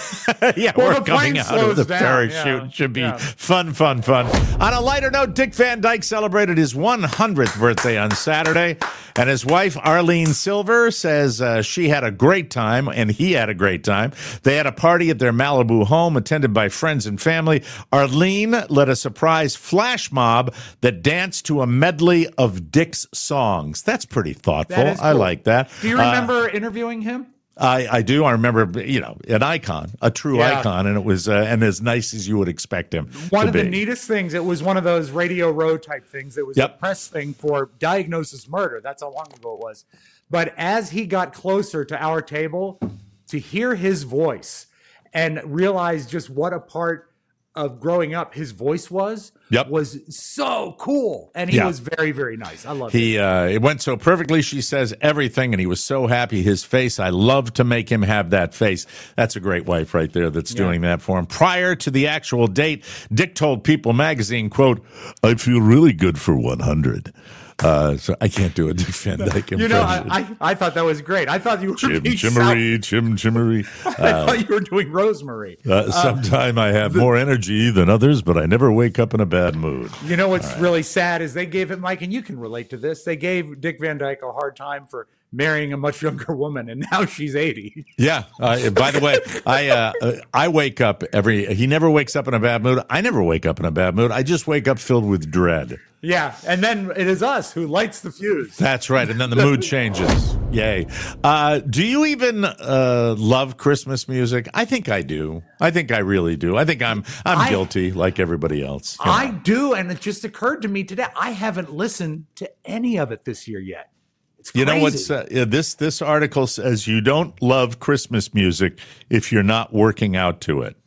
Yeah, Well, we're the plane coming out of slows the down, parachute. yeah, Should be yeah. fun, fun, fun. On a lighter note, Dick Van Dyke celebrated his one hundredth birthday on Saturday, and his wife, Arlene Silver, says uh, she had a great time, and he had a great time. They had a party at their Malibu home, attended by friends and family. Arlene led a surprise flash mob that danced to a medley of Dick's songs. That's pretty thoughtful. That is I cool. like that. Do you Uh, remember interviewing him? I, I do. I remember, you know, an icon, a true Yeah. icon, and it was uh, and as nice as you would expect him One to of be. the neatest things, it was one of those Radio Row type things. It was Yep. a press thing for Diagnosis Murder. That's how long ago it was. But as he got closer to our table, to hear his voice and realize just what a part of growing up his voice was, Yep. was so cool. And he Yeah. was very, very nice. I love it. He uh, it went so perfectly. She says everything, and he was so happy. His face, I love to make him have that face. That's a great wife right there that's Yeah. doing that for him. Prior to the actual date, Dick told People magazine, quote, "I feel really good for one hundred." Uh, so I can't do a Dick Van Dyke impression. You know, I, I, I thought that was great. I thought you were Jim being Jimmery, Jim Jimmery. South- I thought you were doing Rosemary. Uh, sometime I have more energy than others, but I never wake up in a bad mood. You know what's really sad is they gave him, Mike, and you can relate to this. They gave Dick Van Dyke a hard time for marrying a much younger woman, and now she's eighty. Yeah. Uh, by the way, I uh, uh, I wake up every. He never wakes up in a bad mood. I never wake up in a bad mood. I just wake up filled with dread. Yeah, and then it is us who lights the fuse. That's right, and then the mood changes. Yay! Uh, do you even uh, love Christmas music? I think I do. I think I really do. I think I'm I'm I- guilty like everybody else. Come I on. do, and it just occurred to me today. I haven't listened to any of it this year yet. It's You know crazy. what's uh, yeah, this this article says you don't love Christmas music if you're not working out to it.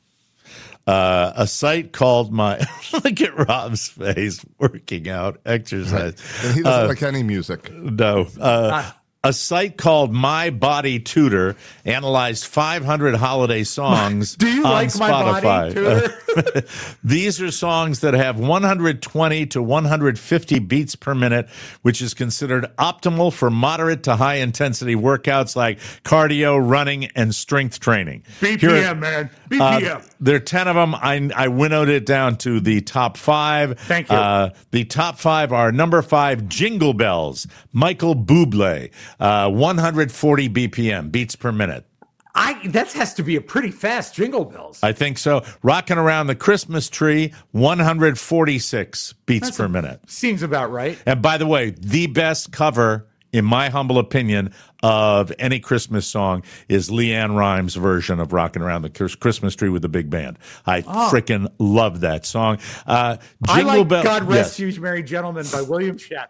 Uh, a site called my look at Rob's face working out exercise. And he doesn't like any music. No. Uh, a site called My Body Tutor analyzed five hundred holiday songs. Do you on like My Body Spotify. Tutor? These are songs that have one hundred twenty to one hundred fifty beats per minute, which is considered optimal for moderate to high intensity workouts like cardio, running, and strength training. B P Here- M, man. B P uh, M. there are ten of them. I, I winnowed it down to the top five. Thank you. Uh, the top five are number five, Jingle Bells, Michael Bublé, uh, one hundred forty B P M, beats per minute. I that has to be a pretty fast Jingle Bells. I think so. Rocking Around the Christmas Tree, one hundred forty-six beats That's per a- minute. Seems about right. And by the way, the best cover, in my humble opinion, of any Christmas song is Leanne Rimes' version of Rocking Around the Chris- Christmas Tree with the big band. I frickin' love that song. Uh, I Jingle like Bell- God Rest yes. You Merry Gentlemen by William Shatner.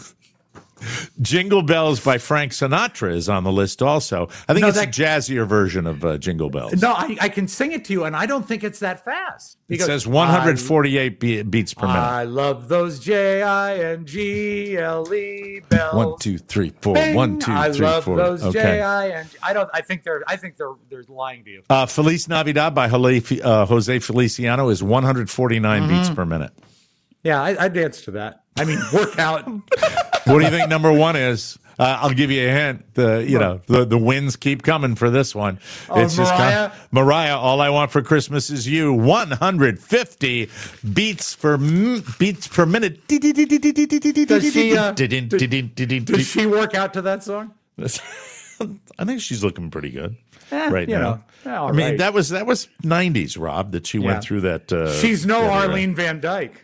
Jingle Bells by Frank Sinatra is on the list also. I think No, it's that- a jazzier version of uh, Jingle Bells. No, I, I can sing it to you, and I don't think it's that fast. It Because says one hundred forty-eight be- beats per minute. I love those J I N G L E bells. One, two, three, four. Bing. One, two, I three, love four. those Okay. J I N G. I don't. I think they're. I think they're. They're lying to you. Uh, Feliz Navidad by Jose, uh, Jose Feliciano is one hundred forty-nine Mm-hmm. beats per minute. Yeah, I, I dance to that. I mean, workout. What do you think number one is? Uh, I'll give you a hint. The you know the, the wins keep coming for this one. Oh, Mariah? com- Mariah. All I Want for Christmas Is You. one hundred fifty beats for m- beats per minute. Does she? Uh, Does does she work out to that song? I think she's looking pretty good Eh, right you now. know, eh, all I mean, right. that was that was nineties, Rob. That she Yeah. went through that. Uh, She's no that era. Arlene Van Dyke.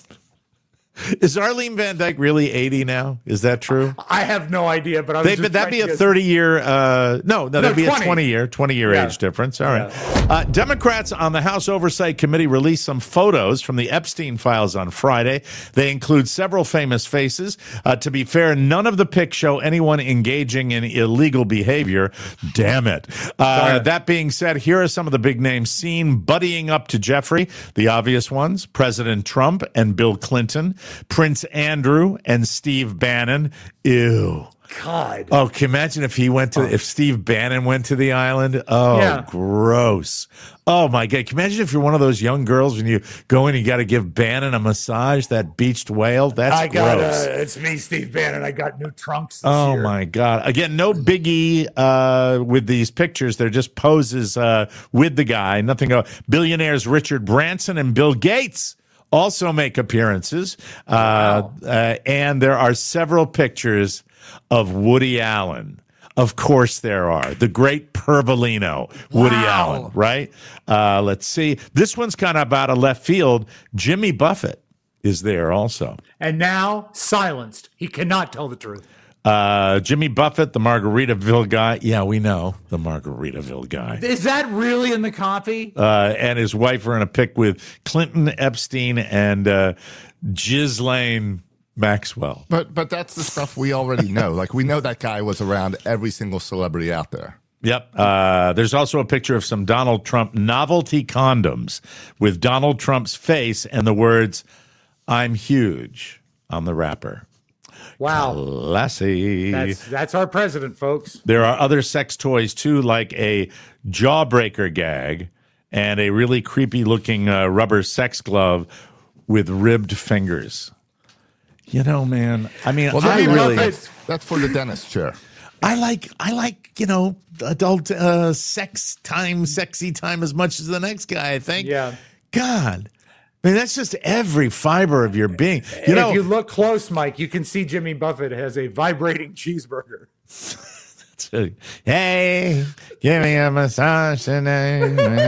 Is Arlene Van Dyke really eighty now? Is that true? I have no idea, but I was They, just but that'd be trying a to- thirty-year. Uh, no, no, that'd be twenty. a twenty-year, twenty-year Yeah. age difference. All right. Uh, Democrats on the House Oversight Committee released some photos from the Epstein files on Friday. They include several famous faces. Uh, to be fair, none of the pics show anyone engaging in illegal behavior. Damn it. Uh, that being said, here are some of the big names seen buddying up to Jeffrey. The obvious ones: President Trump and Bill Clinton, Prince Andrew and Steve Bannon. Ew. God. Oh, can you imagine if he went to, if Steve Bannon went to the island? Oh, Yeah. gross. Oh, my God. Can you imagine if you're one of those young girls when you go in, you got to give Bannon a massage, that beached whale? That's I got, gross. uh, it's me, Steve Bannon. I got new trunks this Oh, year. my God. Again, no biggie uh, with these pictures. They're just poses uh, with the guy. Nothing. Uh, billionaires Richard Branson and Bill Gates also make appearances. Uh, Wow. uh, and there are several pictures of Woody Allen. Of course there are. The great Pervolino, Woody Wow. Allen, right? Uh, let's see. This one's kind of out of left field. Jimmy Buffett is there also. And now silenced. He cannot tell the truth. Uh, Jimmy Buffett, the Margaritaville guy. Yeah, we know the Margaritaville guy. Is that really in the copy? Uh, and his wife are in a pic with Clinton, Epstein, and uh, Ghislaine Maxwell. But but that's the stuff we already know. Like, we know that guy was around every single celebrity out there. Yep. Uh, there's also a picture of some Donald Trump novelty condoms with Donald Trump's face and the words, "I'm huge," on the wrapper. Wow. Classy. That's, that's our president, folks. There are other sex toys, too, like a jawbreaker gag and a really creepy-looking uh, rubber sex glove with ribbed fingers. You know, man, I mean, Well, I that- really... that's, that's for the dentist chair. I like, I like, you know, adult uh, sex time, sexy time as much as the next guy, I think. Yeah. God. I mean, that's just every fiber of your being. You know, if you look close, Mike, you can see Jimmy Buffett has a vibrating cheeseburger. hey, give me a massage today.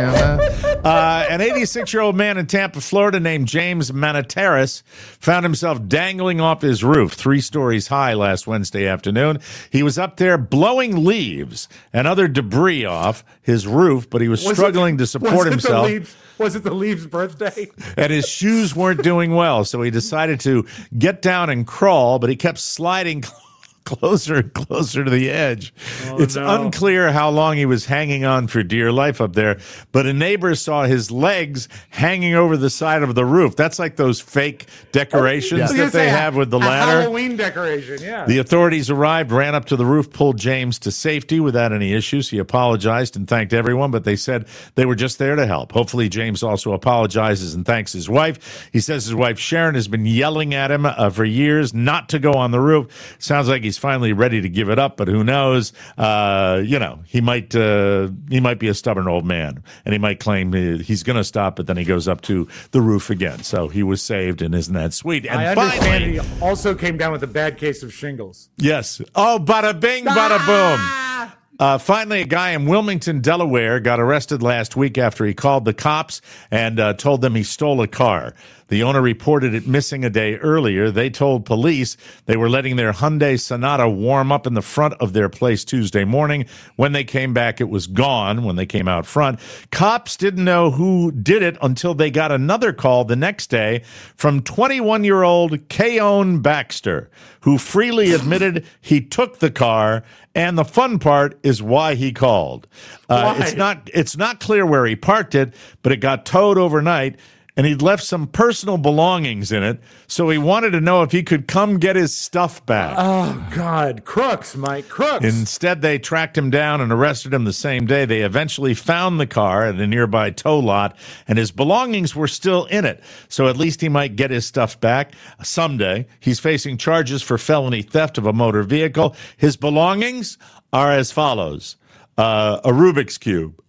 uh, an eighty-six-year-old man in Tampa, Florida, named James Manataris found himself dangling off his roof three stories high last Wednesday afternoon. He was up there blowing leaves and other debris off his roof, but he was, Was struggling it- to support was it himself. The leaves, was it the leaves' birthday? And his shoes weren't doing well, so he decided to get down and crawl, but he kept sliding closer and closer to the edge. Oh, it's no. unclear how long he was hanging on for dear life up there, but a neighbor saw his legs hanging over the side of the roof. That's like those fake decorations I was that gonna they say, have with the a ladder. Halloween decoration, yeah. The authorities arrived, ran up to the roof, pulled James to safety without any issues. He apologized and thanked everyone, but they said they were just there to help. Hopefully, James also apologizes and thanks his wife. He says his wife, Sharon, has been yelling at him uh, for years not to go on the roof. Sounds like he's finally ready to give it up, but who knows? Uh, you know, he might uh, he might be a stubborn old man, and he might claim uh, he's going to stop, but then he goes up to the roof again. So he was saved, and isn't that sweet? And I understand finally, he also came down with a bad case of shingles. yes. Oh, bada bing, bada boom. Uh, finally, a guy in Wilmington, Delaware, got arrested last week after he called the cops and uh, told them he stole a car. The owner reported it missing a day earlier. They told police they were letting their Hyundai Sonata warm up in the front of their place Tuesday morning. When they came back, it was gone when they came out front. Cops didn't know who did it until they got another call the next day from twenty-one-year-old Keon Baxter, who freely admitted he took the car. And the fun part is why he called. Uh, Why? it's not it's not clear where he parked it, but it got towed overnight, and he'd left some personal belongings in it, so he wanted to know if he could come get his stuff back. Oh, God. Crooks, Mike. Crooks. Instead, they tracked him down and arrested him the same day. They eventually found the car at a nearby tow lot, and his belongings were still in it. So at least he might get his stuff back someday. He's facing charges for felony theft of a motor vehicle. His belongings are as follows. Uh, a Rubik's Cube.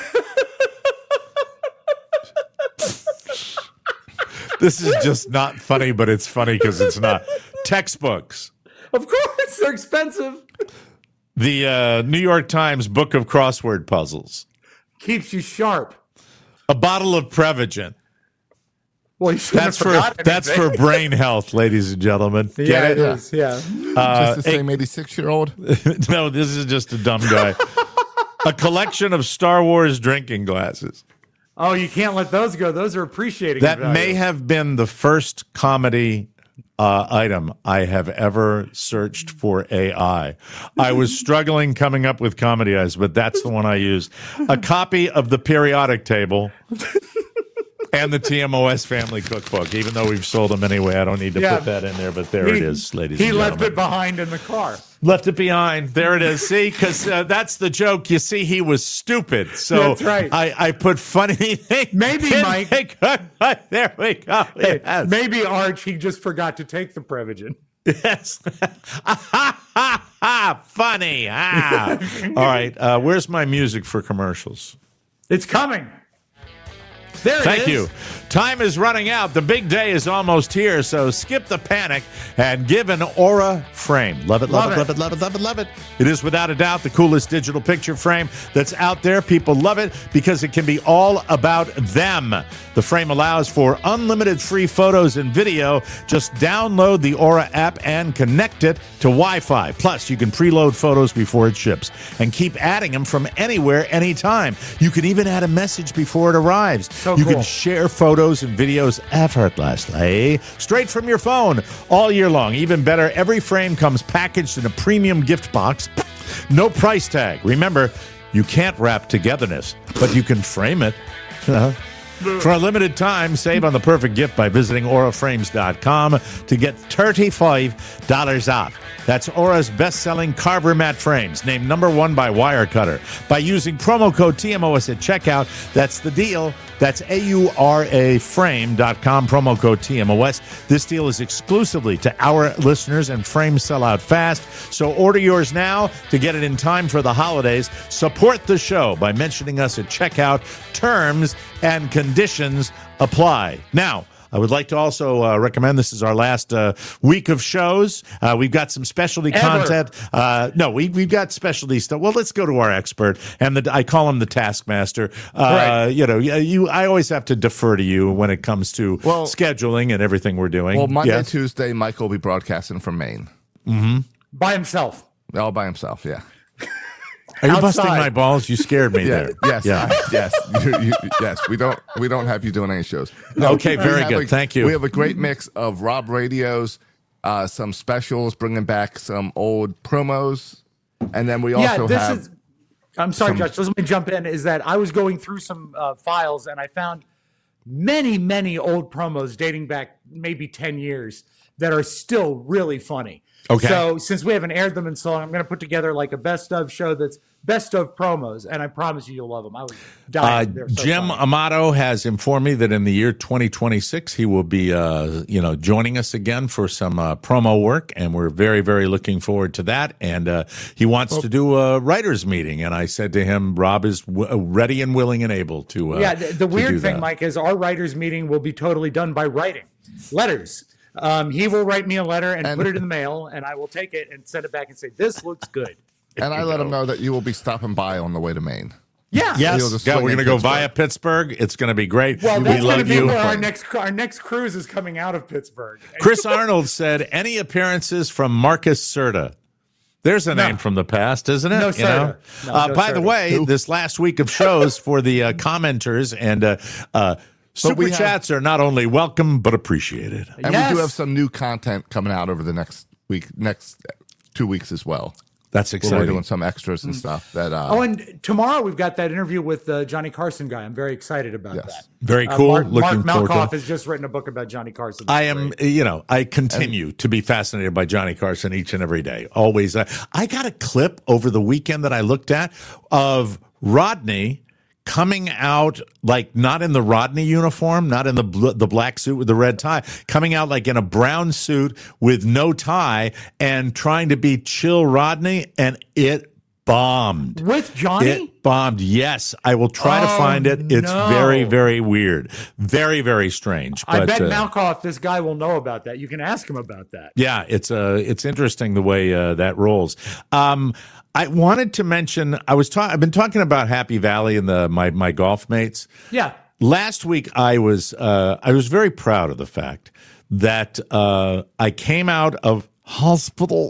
This is just not funny, but it's funny because it's not. Textbooks. Of course, they're expensive. The uh, New York Times Book of Crossword Puzzles. Keeps you sharp. A bottle of Prevagen. Well, you shouldn't That's have for forgotten that's for anything. brain health, ladies and gentlemen. Get Yeah, it? it is. Yeah. Uh, Just the same eighty-six-year-old. no, this is just a dumb guy. A collection of Star Wars drinking glasses. Oh, you can't let those go. Those are appreciating. That value. may have been the first comedy uh, item I have ever searched for A I. I was struggling coming up with comedy eyes, but that's the one I used. A copy of the periodic table. and the T M O S Family Cookbook. Even though we've sold them anyway, I don't need to Yeah. put that in there. But there He- it is, ladies He and left gentlemen. it behind in the car. Left it behind. There it is. See, because uh, that's the joke. You see, he was stupid. So That's right. I, I put funny things. Maybe, in Mike. the cookbook. There we go. Yes. Maybe Arch, he just forgot to take the Prevagen. Yes. Funny. Ah. All right. Uh, where's my music for commercials? It's coming. There it Thank is. you. Time is running out. The big day is almost here, so skip the panic and give an Aura frame. Love it, love, Love it, it. love it, love it, love it, love it. It is without a doubt the coolest digital picture frame that's out there. People love it because it can be all about them. The frame allows for unlimited free photos and video. Just download the Aura app and connect it to Wi-Fi. Plus, you can preload photos before it ships and keep adding them from anywhere, anytime. You can even add a message before it arrives. So you cool. can share photos and videos effortlessly straight from your phone all year long. Even better, every frame comes packaged in a premium gift box. No price tag. Remember, you can't wrap togetherness, but you can frame it. For a limited time, save on the perfect gift by visiting aura frames dot com to get thirty-five dollars off. That's Aura's best-selling Carver mat frames, named number one by Wirecutter. By using promo code T M O S at checkout, that's the deal. That's A U R A frame dot com, promo code T M O S. This deal is exclusively to our listeners, and frames sell out fast. So order yours now to get it in time for the holidays. Support the show by mentioning us at checkout. Terms and conditions apply. Now, I would like to also uh, recommend, this is our last uh, week of shows. Uh, we've got some specialty Ever. content. Uh, no, we, we've got specialty stuff. Well, let's go to our expert, and the, I call him the Taskmaster. Uh, Right. You know, you. I always have to defer to you when it comes to Well- scheduling and everything we're doing. Well, Monday, Yes? Tuesday, Mike will be broadcasting from Maine. By himself. All by himself, yeah. Are you outside. busting my balls? You scared me Yeah, there. yes, Yeah. I- yes, you, you, yes. We don't, we don't have you doing any shows. No, Okay, we very have good. a- Thank you. We have a great mix of Rob radios, uh, some specials, bringing back some old promos, and then we Yeah, also this have. is. I'm sorry, some- Josh. Just let me jump in. Is that I was going through some uh, files and I found many, many old promos dating back maybe ten years that are still really funny. Okay. So since we haven't aired them in so long, I'm going to put together like a best of show that's best of promos, and I promise you, you'll love them. I was Uh, dying. They're so Jim funny. Amato has informed me that in the year twenty twenty-six, he will be, uh, you know, joining us again for some uh, promo work, and we're very, very looking forward to that. And uh, he wants to do a writers' meeting, and I said to him, Rob is w- ready and willing and able to. Uh, Yeah, the, the to do weird thing, that. Mike, is our writers' meeting will be totally done by writing letters. Um, he will write me a letter and, And- put it in the mail, and I will take it and send it back and say, "This looks good." And I let him know that you will be stopping by on the way to Maine. Yeah. Yes, He'll just yeah, swing we're in going to go Pittsburgh. via Pittsburgh. It's going to be great. Well, we that's going to love be you. where our next our next cruise is coming out of Pittsburgh. Chris Arnold said, any appearances from Marcus Serta? There's a No. name from the past, isn't it? No You know? Serta. No, uh, no by the Serta. way, Who? this last week of shows for the uh, commenters and uh, uh, super we have- chats are not only welcome but appreciated. And Yes. we do have some new content coming out over the next week, next two weeks as well. That's Where we're exciting. doing some extras and stuff. That uh, Oh, and tomorrow we've got that interview with the Johnny Carson guy. I'm very excited about Yes. that. Very Uh, cool. Mark, Looking Mark forward to Malkoff it. has just written a book about Johnny Carson. I That's am, great. you know, I continue to be fascinated by Johnny Carson each and every day. Always. Uh, I got a clip over the weekend that I looked at of Rodney coming out like not in the Rodney uniform, not in the bl- the black suit with the red tie, coming out like in a brown suit with no tie and trying to be chill Rodney, and it bombed. With Johnny? It bombed. Yes, I will try to Oh, find it. It's no. very, very weird. Very, very strange. I But, bet uh, Malkoff, this guy will know about that. You can ask him about that. yeah, it's uh, it's interesting the way uh, that rolls. Um, I wanted to mention I was ta- I've been talking about Happy Valley and the my my golf mates. Yeah. Last week I was uh, I was very proud of the fact that uh, I came out of hospital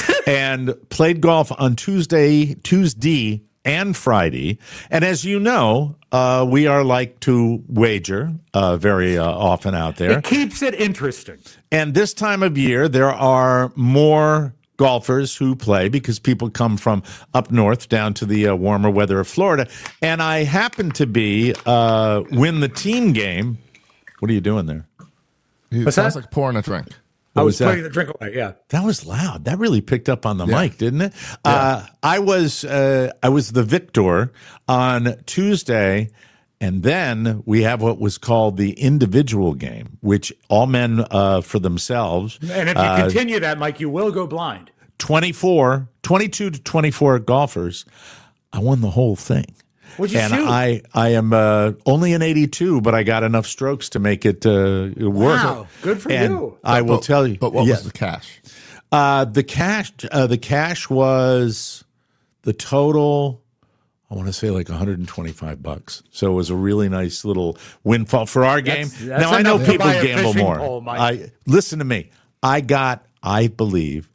and played golf on Tuesday Tuesday and Friday. And as you know, uh, we are like to wager uh, very uh, often out there. It keeps it interesting. And this time of year, there are more golfers who play because people come from up north down to the uh, warmer weather of Florida. And I happened to be uh, win the team game What are you doing there? It What's sounds that? like pouring a drink. I What was was that? putting the drink away. Yeah. That was loud. That really picked up on the Yeah. mic, didn't it? Uh, I was uh, I was the victor on Tuesday, and then we have what was called the individual game, which all men uh, for themselves. And if you uh, continue that, Mike, you will go blind. twenty-four, twenty-two to twenty-four golfers. I won the whole thing. What'd you and shoot? I, I am uh, only an eighty-two, but I got enough strokes to make it uh, work. Wow, good for and you. I will But- tell you. But what yeah. was the cash? Uh, the cash, uh, the cash was the total. I want to say like one hundred twenty-five bucks. So it was a really nice little windfall for our game. That's- that's now I know enough to people buy a gamble fishing more. pole, Mike. I listen to me. I got, I believe,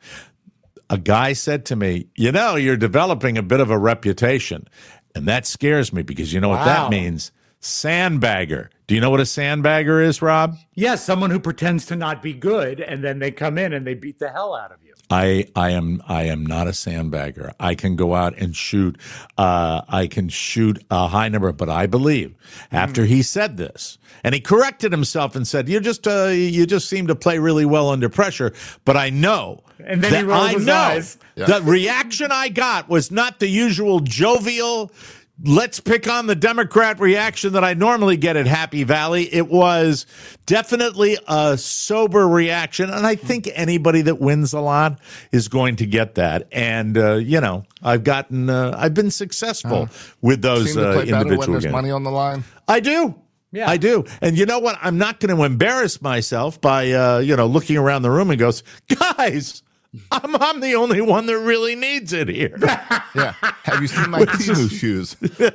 a guy said to me, "You know, you're developing a bit of a reputation," and that scares me because you know what Wow. that means. Sandbagger. Do you know what a sandbagger is, Rob? Yes, someone who pretends to not be good, and then they come in and they beat the hell out of you. I I am I am not a sandbagger. I can go out and shoot. Uh, I can shoot a high number, but I believe after he said this, and he corrected himself and said, "You just uh, you just seem to play really well under pressure." But I know, And then he that rolled I his know eyes. the reaction I got was not the usual jovial. Let's pick on the Democrat reaction that I normally get at Happy Valley. It was definitely a sober reaction. And I think anybody that wins a lot is going to get that. And, uh, you know, I've gotten, uh, I've been successful Uh, with those Seem to uh, play better when individual there's games. money on the line. I do. Yeah. I do. And you know what? I'm not going to embarrass myself by, uh, you know, looking around the room and goes, guys, I'm, I'm the only one that really needs it here. Yeah. Have you seen my Timu shoes?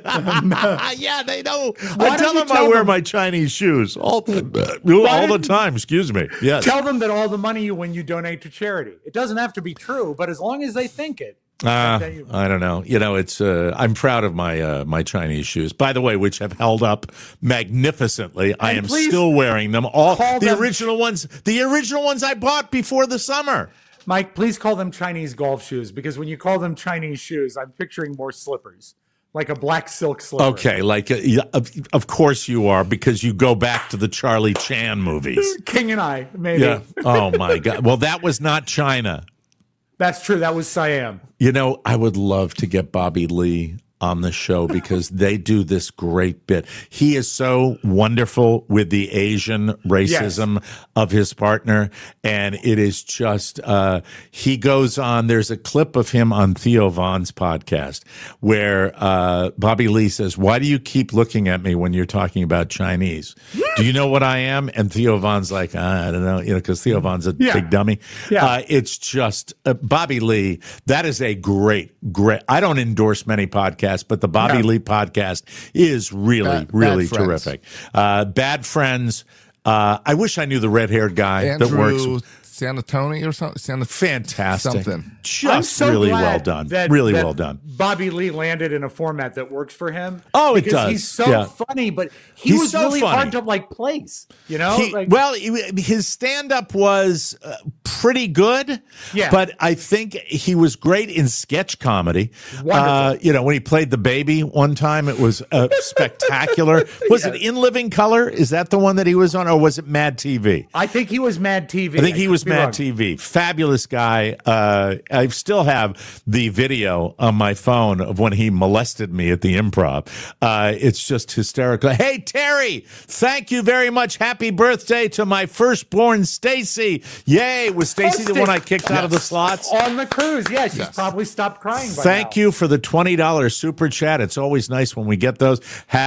yeah, they know. Why I tell don't you them I tell wear them- my Chinese shoes all the, all the didn't- time. Excuse me. Yes. Tell them that all the money you win, you donate to charity. It doesn't have to be true, but as long as they think it. Uh, then you- I don't know. You know, it's. Uh, I'm proud of my uh, my Chinese shoes, by the way, which have held up magnificently. I And am please still wearing them. All call the them- original ones. The original ones I bought before the summer. Mike, please call them Chinese golf shoes because when you call them Chinese shoes, I'm picturing more slippers, like a black silk slipper. Okay, like uh, yeah, of, of course you are because you go back to the Charlie Chan movies. King and I, maybe. Yeah. Oh my God. Well, that was not China. That's true. That was Siam. You know, I would love to get Bobby Lee on the show because they do this great bit. He is so wonderful with the Asian racism of his partner. And it is just, uh, he goes on, there's a clip of him on Theo Vaughn's podcast where uh, Bobby Lee says, why do you keep looking at me when you're talking about Chinese? Do you know what I am? And Theo Vaughn's like, I don't know, you know, because Theo Vaughn's a Yeah. big dummy. Yeah. Uh, it's just, uh, Bobby Lee, that is a great, great, I don't endorse many podcasts, but the Bobby No. Lee podcast is really, Bad- Bad really Friends. terrific. Uh, Bad Friends. Uh, I wish I knew the red-haired guy Andrew that works. Sanatoni or something? Sanat- Fantastic. Something. Just I'm so really glad well done. that- really that well done. Bobby Lee landed in a format that works for him. Oh, it because does. He's so Yeah. funny, but he He's was so really funny. hard to like place. You know, He- like, well, he- his stand-up was uh, pretty good, Yeah. but I think he was great in sketch comedy. Wonderful. Uh, you know, when he played the baby one time, it was uh, spectacular. Was it In Living Color? Is that the one that he was on, or was it Mad T V? I think he was Mad T V. I think he could was be Mad wrong. T V. Fabulous guy. Uh, I still have the video on my phone of when he molested me at the Improv. Uh, it's just hysterical. Hey, Terry, thank you very much. Happy birthday to my firstborn, Stacy. Yay. Was Stacy the one I kicked out of the slots? On the cruise. Yeah, she's Yes. probably stopped crying by Thank now. you for the twenty dollars super chat. It's always nice when we get those.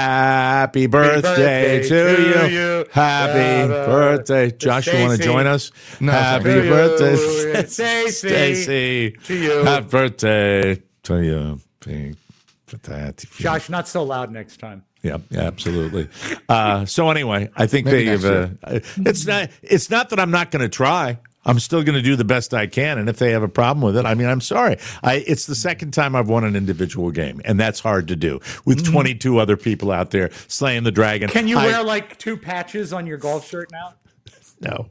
Happy birthday, birthday to, to you. you. Happy Happy birthday. Josh, you want to Stacy. join us? No, Happy thank you. birthday, Stacy. Stacy. To you. Happy birthday to you. Happy birthday. Josh, not so loud next time. Yeah, yeah, absolutely. Uh, so anyway, I think Maybe they've. next Uh, it's not. It's not that I'm not going to try. I'm still going to do the best I can, and if they have a problem with it, I mean, I'm sorry. I, it's the second time I've won an individual game, and that's hard to do with twenty-two other people out there slaying the dragon. Can you I, wear like two patches on your golf shirt now? No,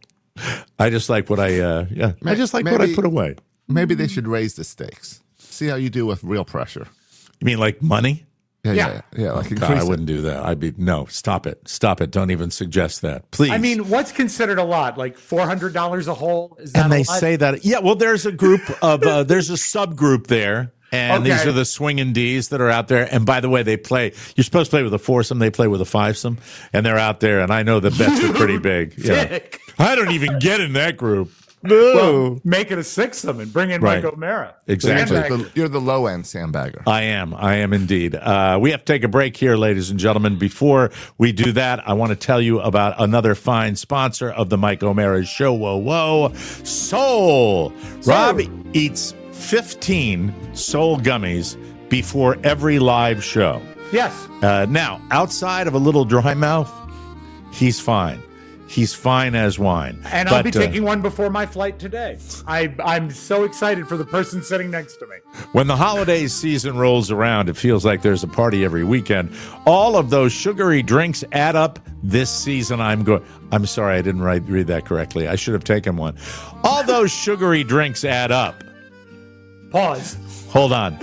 I just like what I. Uh, yeah, I just like what I Maybe- put away. Maybe they should raise the stakes. See how you do with real pressure. You mean like money? Yeah, Yeah. yeah, yeah. Like God, increase I it. wouldn't do that. I'd be no. Stop it. Stop it. Don't even suggest that, please. I mean, what's considered a lot? Like four hundred dollars a hole? Is that and they a lot? say that. Yeah. Well, there's a group of uh, there's a subgroup there. And Okay. these are the swinging D's that are out there. And by the way, they play. You're supposed to play with a foursome. They play with a fivesome, and they're out there. And I know the bets are pretty big. Yeah. Dick. I don't even get in that group. No. Well, make it a sixsome and bring in Right. Mike O'Mara. Exactly. Sandbag. The- you're the low end sandbagger. I am. I am indeed. Uh, we have to take a break here, ladies and gentlemen. Before we do that, I want to tell you about another fine sponsor of the Mike O'Mara Show. Whoa, whoa. Soul. Rob eats fifteen Soul gummies before every live show. Yes. Uh, now, outside of a little dry mouth, he's fine. He's fine as wine. And I'll But, be uh, taking one before my flight today. I, I'm so excited for the person sitting next to me. When the holiday season rolls around, it feels like there's a party every weekend. All of those sugary drinks add up. This season, I'm going. I'm sorry, I didn't write, read that correctly. I should have taken one. All those sugary drinks add up. Pause. Hold on.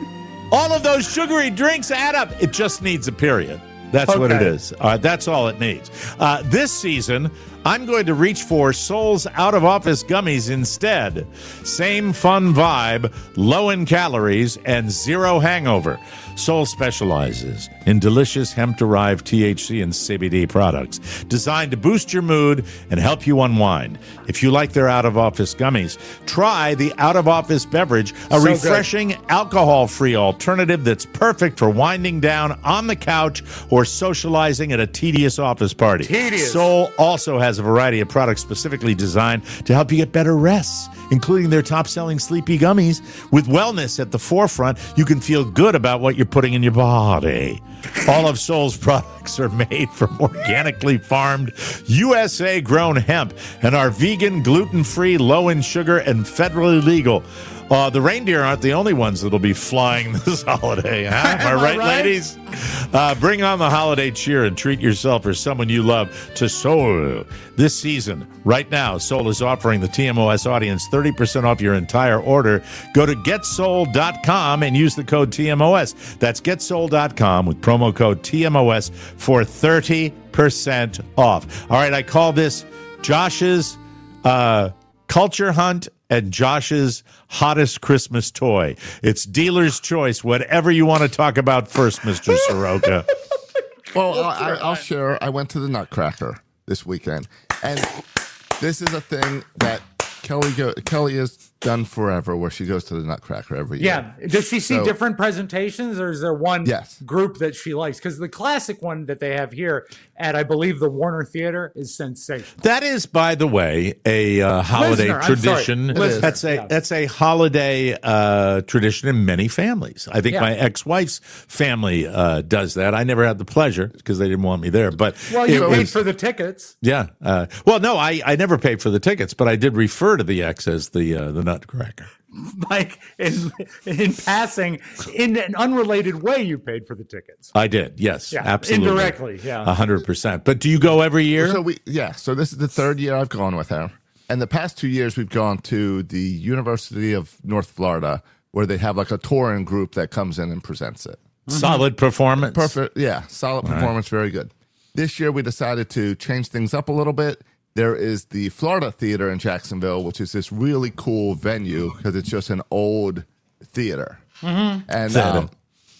All of those sugary drinks add up. It just needs a period. That's what it Okay. is. Uh, that's all it needs. Uh, this season, I'm going to reach for Soul's out-of-office gummies instead. Same fun vibe, low in calories, and zero hangover. Soul specializes in delicious hemp-derived T H C and C B D products designed to boost your mood and help you unwind. If you like their out-of-office gummies, try the out-of-office beverage, a So good. refreshing alcohol-free alternative that's perfect for winding down on the couch or socializing at a tedious office party. Tedious. Soul also has a variety of products specifically designed to help you get better rests, including their top-selling Sleepy Gummies. With wellness at the forefront, you can feel good about what you're putting in your body. All of Soul's products are made from organically farmed, U S A-grown hemp and are vegan, gluten-free, low in sugar, and federally legal. Uh, the reindeer aren't the only ones that'll be flying this holiday. Huh? Am I Am I right, right? ladies? Uh, bring on the holiday cheer and treat yourself or someone you love to Soul this season. Right now, Soul is offering the T M O S audience thirty percent off your entire order. Go to get soul dot com and use the code T M O S. That's get soul dot com with promo code T M O S for thirty percent off. All right, I call this Josh's uh, Culture Hunt and Josh's hottest Christmas toy. It's dealer's choice, whatever you want to talk about first, Mister Soroka. Well, I, I, I'll share. I went to the Nutcracker this weekend, and this is a thing that Kelly go, Kelly has done forever, where she goes to the Nutcracker every year. Yeah. Does she see So- different presentations, or is there one Yes. group that she likes? Because the classic one that they have here at, I believe, the Warner Theater is sensational. That is, by the way, a uh, holiday Listener, I'm sorry. tradition. Listener, That's a yeah. that's a holiday uh, tradition in many families. I think Yeah. my ex-wife's family uh, does that. I never had the pleasure because they didn't want me there. But Well, it you paid was- for the tickets. yeah. Uh, well, no, I, I never paid for the tickets, but I did refer to the ex as the uh, the Nutcracker. Like in in passing, in an unrelated way, you paid for the tickets. I did, yes, Yeah, absolutely, indirectly, yeah. a hundred percent. But do you go every year? So we, yeah. So this is the third year I've gone with her, and the past two years we've gone to the University of North Florida, where they have like a touring group that comes in and presents it. Solid performance. Perfect. Yeah, solid performance. Very good. This year we decided to change things up a little bit. There is the Florida Theater in Jacksonville, which is this really cool venue because it's just an old theater, and Theater. um,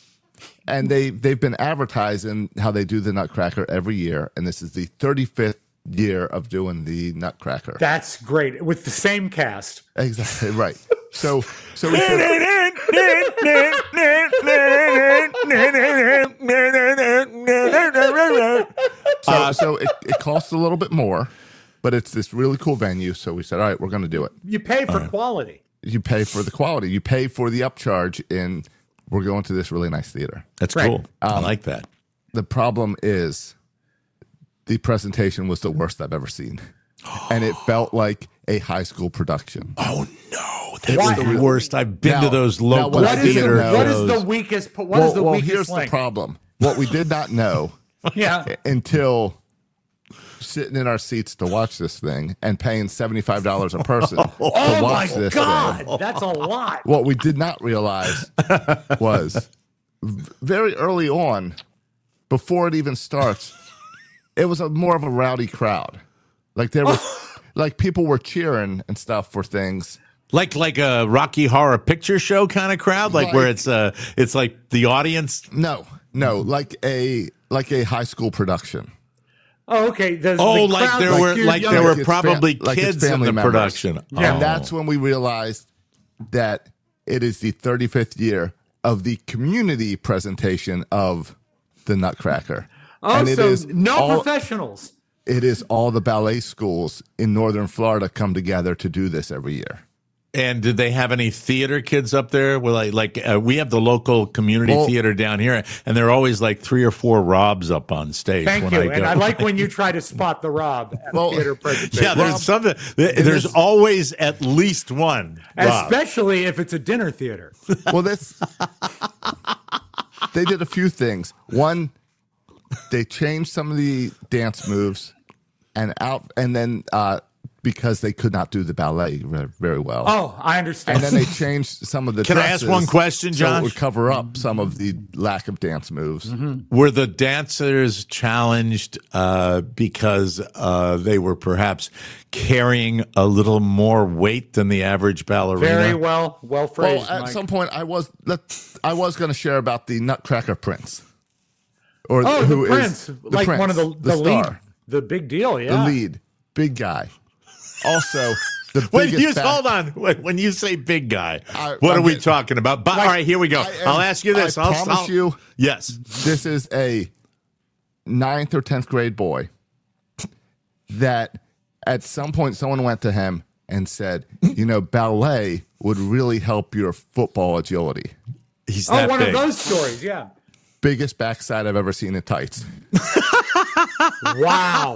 and they they've been advertising how they do the Nutcracker every year, and this is the thirty-fifth year of doing the Nutcracker. That's great with the same cast. Exactly right. So so we said, so, so it, it costs a little bit more, but it's this really cool venue. So we said, all right, we're going to do it. You pay for quality. You pay for the quality. You pay for the upcharge, and we're going to this really nice theater. That's Right. cool. I like that. The problem is the presentation was the worst I've ever seen. And it felt like a high school production. Oh no, that Why? was the worst. I've been Now- to those now local what I What is, the, didn't theater know- what is shows. the weakest? What is well, the well weakest here's link? the problem. What we did not know Yeah. until sitting in our seats to watch this thing and paying seventy-five dollars a person to Oh my watch this God, thing. that's a lot. What we did not realize was v- very early on, before it even starts, it was a more of a rowdy crowd. Like there was, like people were cheering and stuff for things. Like like a Rocky Horror Picture Show kind of crowd, like, like where it's uh it's like the audience. No, no, like a like a high school production. Oh, okay. Does oh, the like there like were like there like were it's probably fam- like it's kids in family the members. production. Yeah. Oh. And that's when we realized that it is the thirty-fifth year of the community presentation of the Nutcracker. Oh, and it so is no all, professionals. It is all the ballet schools in northern Florida come together to do this every year. And did they have any theater kids up there? Well, like, like uh, we have the local community well, theater down here, and there are always like three or four Robs up on stage. Thank when you. I go. And I like when you try to spot the Rob at well, a theater presentation. Yeah, there's Rob, something. There's is, always at least one, Rob. Especially if it's a dinner theater. Well, this they did a few things. One, they changed some of the dance moves, and out, and then. Uh, because they could not do the ballet very well. Oh, I understand. And then they changed some of the Can I dresses ask one question, so Josh? it would cover up some of the lack of dance moves. Mm-hmm. Were the dancers challenged uh, because uh, they were perhaps carrying a little more weight than the average ballerina? Very well, well phrased. Well, at Mike. some point, I was let I was going to share about the Nutcracker Prince, or oh, who the is Prince, the like Prince, one of the, the, the lead, star, the big deal. Yeah, the lead, big guy. Also, the When biggest you back- hold on, when, when you say big guy, I- what I'm are we getting- talking about? But, Like, all right, here we go. I am- I'll ask you this. I I'll, promise I'll- you, Yes. this is a ninth or tenth grade boy that at some point someone went to him and said, you know, ballet would really help your football agility. He's oh, that one big. of those stories. Yeah. Biggest backside I've ever seen in tights. Wow.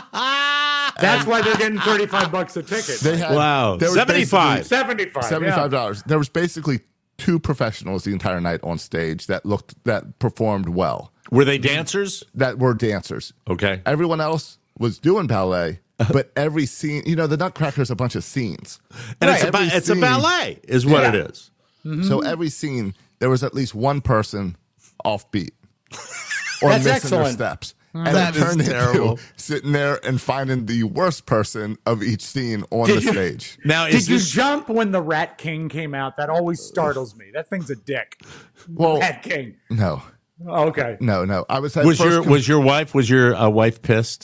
That's why they're getting thirty-five bucks a ticket. They had, Wow. there was seventy-five. basically- seventy-five. seventy-five dollars. There was basically two professionals the entire night on stage that looked that performed well. Were they dancers? That were dancers. Okay. Everyone else was doing ballet, but every scene, you know, the Nutcracker is a bunch of scenes. And it's, a, Every ba- it's a scene- ballet, is what Yeah. it is. So every scene, there was at least one person offbeat or That's missing excellent. their steps. And That it is turned terrible. into sitting there and finding the worst person of each scene on Did the you- stage. Now, Did is you this jump when the Rat King came out? That always startles me. That thing's a dick. Well, Rat King. no, Okay. no, no. I was at was first your com- was your wife was your uh, wife pissed?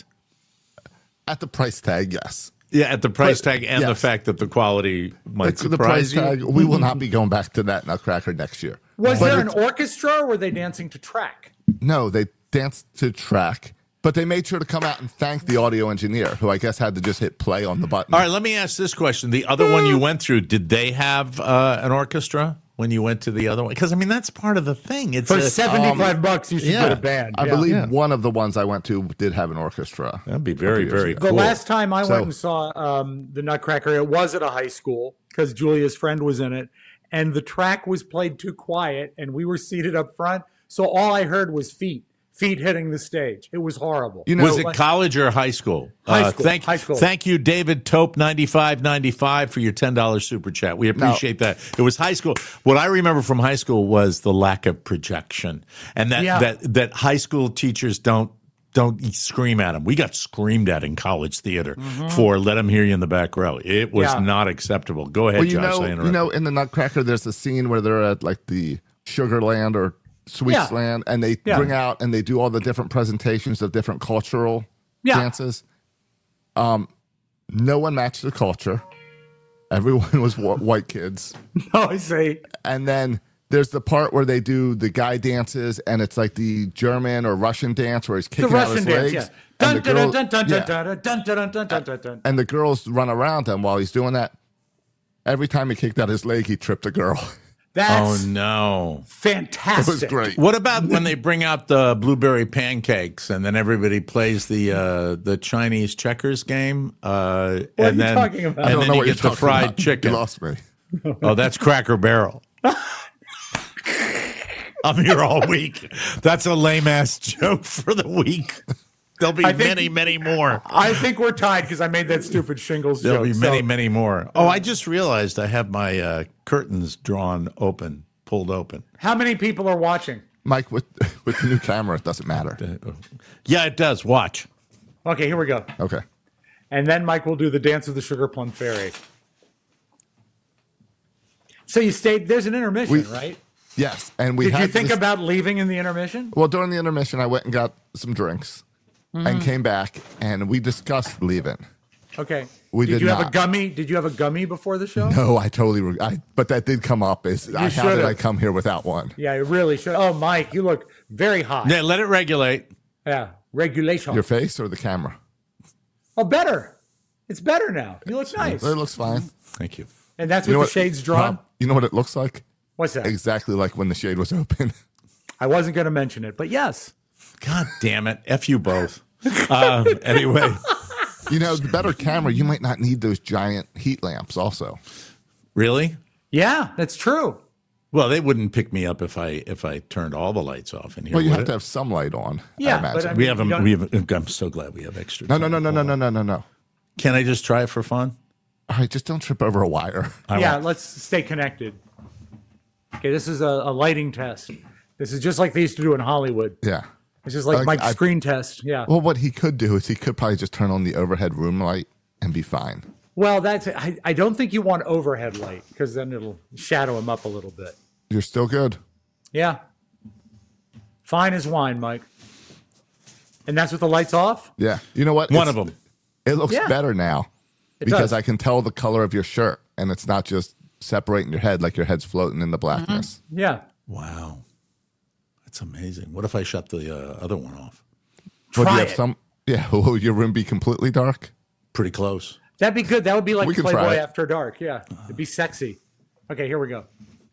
at the price tag, yes. Yeah, at the price But- tag and the yes. fact that the quality might It's the price surprise you. tag. We will not be going back to that Nutcracker next year. Was But there an it's- orchestra or were they dancing to track? No, they danced to track, but they made sure to come out and thank the audio engineer, who I guess had to just hit play on the button. All right, let me ask this question: the other one you went through, did they have uh, an orchestra when you went to the other one? Because I mean, that's part of the thing. It's For a, seventy-five bucks, you should yeah. get a band. I Yeah. believe Yeah. one of the ones I went to did have an orchestra. That'd be very, years very ago. The cool. last time I So- went and saw um, the Nutcracker, it was at a high school because Julia's friend was in it, and the track was played too quiet, and we were seated up front, so all I heard was feet, feet hitting the stage. It was horrible. You know, was it like- college or high school? High Uh, school, thank, high school. Thank you, David Tope, ninety-five ninety-five for your ten dollars super chat. We appreciate that. It was high school. What I remember from high school was the lack of projection, and that Yeah. that that high school teachers don't don't scream at them. We got screamed at in college theater for "Let them hear you in the back row." It was Yeah. not acceptable. Go ahead, well, you Josh. I know, interrupted. you know, in the Nutcracker, there's a scene where they're at like the Sugarland or Sweets Yeah. Land, and they Yeah. bring out and they do all the different presentations of different cultural Yeah. dances. Um, no one matched the culture. Everyone was wh- white kids. Oh, I see. And then there's the part where they do the guy dances, and it's like the German or Russian dance where he's The kicking out Russian his dance, legs. yeah. And Dun, the dun, girl- dun, dun, yeah. dun, dun, dun, dun, dun, dun, dun, dun. And the girls run around him while he's doing that. Every time he kicked out his leg, he tripped a girl. That's oh no. It fantastic. was great. What about when they bring out the blueberry pancakes and then everybody plays the uh, the Chinese checkers game? Uh, What are and you then, talking about? I And don't then know you what you're get the talking fried about. chicken. You lost me. Oh, that's Cracker Barrel. I'm here all week. That's a lame ass joke for the week. There'll be I think- many, many more. I think we're tied because I made that stupid shingles There'll joke. be many, so- many more. Oh, I just realized I have my uh, curtains drawn open pulled open. How many people are watching? Mike, with with the new camera, it doesn't matter. Yeah, it does. Watch. Okay, here we go. Okay. And then Mike will do the dance of the Sugar Plum Fairy. So you stayed. There's an intermission, We- right? Yes, and we Did had you think this- about leaving in the intermission? Well, during the intermission, I went and got some drinks Mm-hmm. and came back, and we discussed leaving. Okay. We did did you have a not. gummy? Did you have a gummy before the show? No, I totally. Re- I, but that did come up. Is I, how should've. did I come here without one? Yeah, it really should. Oh, Mike, you look very hot. Yeah, let it regulate. Yeah, regulation. Your face or the camera? Oh, better. It's better now. You look nice. It looks fine. Thank you. And that's You know with what- the shades drawn? Pop, you know what it looks like? What's that? Exactly like when the shade was open. I wasn't going to mention it, but yes. God damn it. F you both. Uh, anyway. You know, the better camera, you might not need those giant heat lamps also. Really? Yeah, that's true. Well, they wouldn't pick me up if I if I turned all the lights off in here. Well, you would have it? to have some light on. Yeah, I but imagine. I mean, We have you them. don't- We have. I'm so glad we have extra. no, no, no, no, no, no, no, no, no. Can I just try it for fun? All right, just don't trip over a wire. I yeah, won't. let's stay connected. Okay, this is a, a lighting test. This is just like they used to do in Hollywood. Yeah. It's just like Like, Mike's I- screen test. Yeah. Well, what he could do is he could probably just turn on the overhead room light and be fine. Well, that's I, I don't think you want overhead light because then it'll shadow him up a little bit. You're still good. Yeah. Fine as wine, Mike. And that's with the lights off? Yeah. You know what? One It's- of them. It looks Yeah. better now It because does. I can tell the color of your shirt and it's not just separating your head like your head's floating in the blackness. Yeah. Wow, that's amazing. What if I shut the uh, other one off? Would Try you have it. some? Yeah. Will your room be completely dark? Pretty close. That'd be good. That would be like We can try Playboy it. After Dark. Yeah. It'd be sexy. Okay, here we go.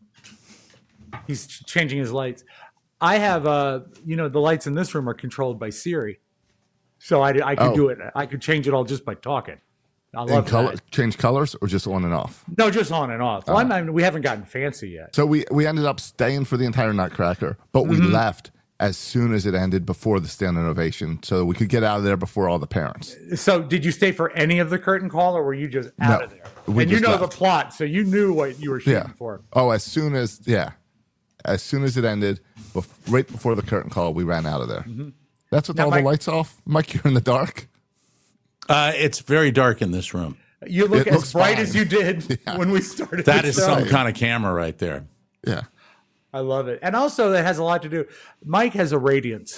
He's ch- changing his lights. I have, uh, you know, the lights in this room are controlled by Siri. So I, I could Oh. do it. I could change it all just by talking. I And love color, that. change colors or just on and off? No, just on and off. Uh-huh. Well, I'm, I mean, we haven't gotten fancy yet. So we, we ended up staying for the entire Nutcracker, but we Mm-hmm. left as soon as it ended before the standing ovation so we could get out of there before all the parents. So did you stay for any of the curtain call or were you just out No, of there? we and you just know left. the plot, so you knew what you were shooting Yeah. for. Oh, as soon as, yeah. As soon as it ended, bef- right before the curtain call, we ran out of there. That's with Now, all Mike- the lights off. Mike, you're in the dark. Uh, it's very dark in this room. You look It as looks bright fine. as you did Yeah. when we started. That the is show. some kind of camera right there. Yeah. I love it. And also that has a lot to do. Mike has a radiance.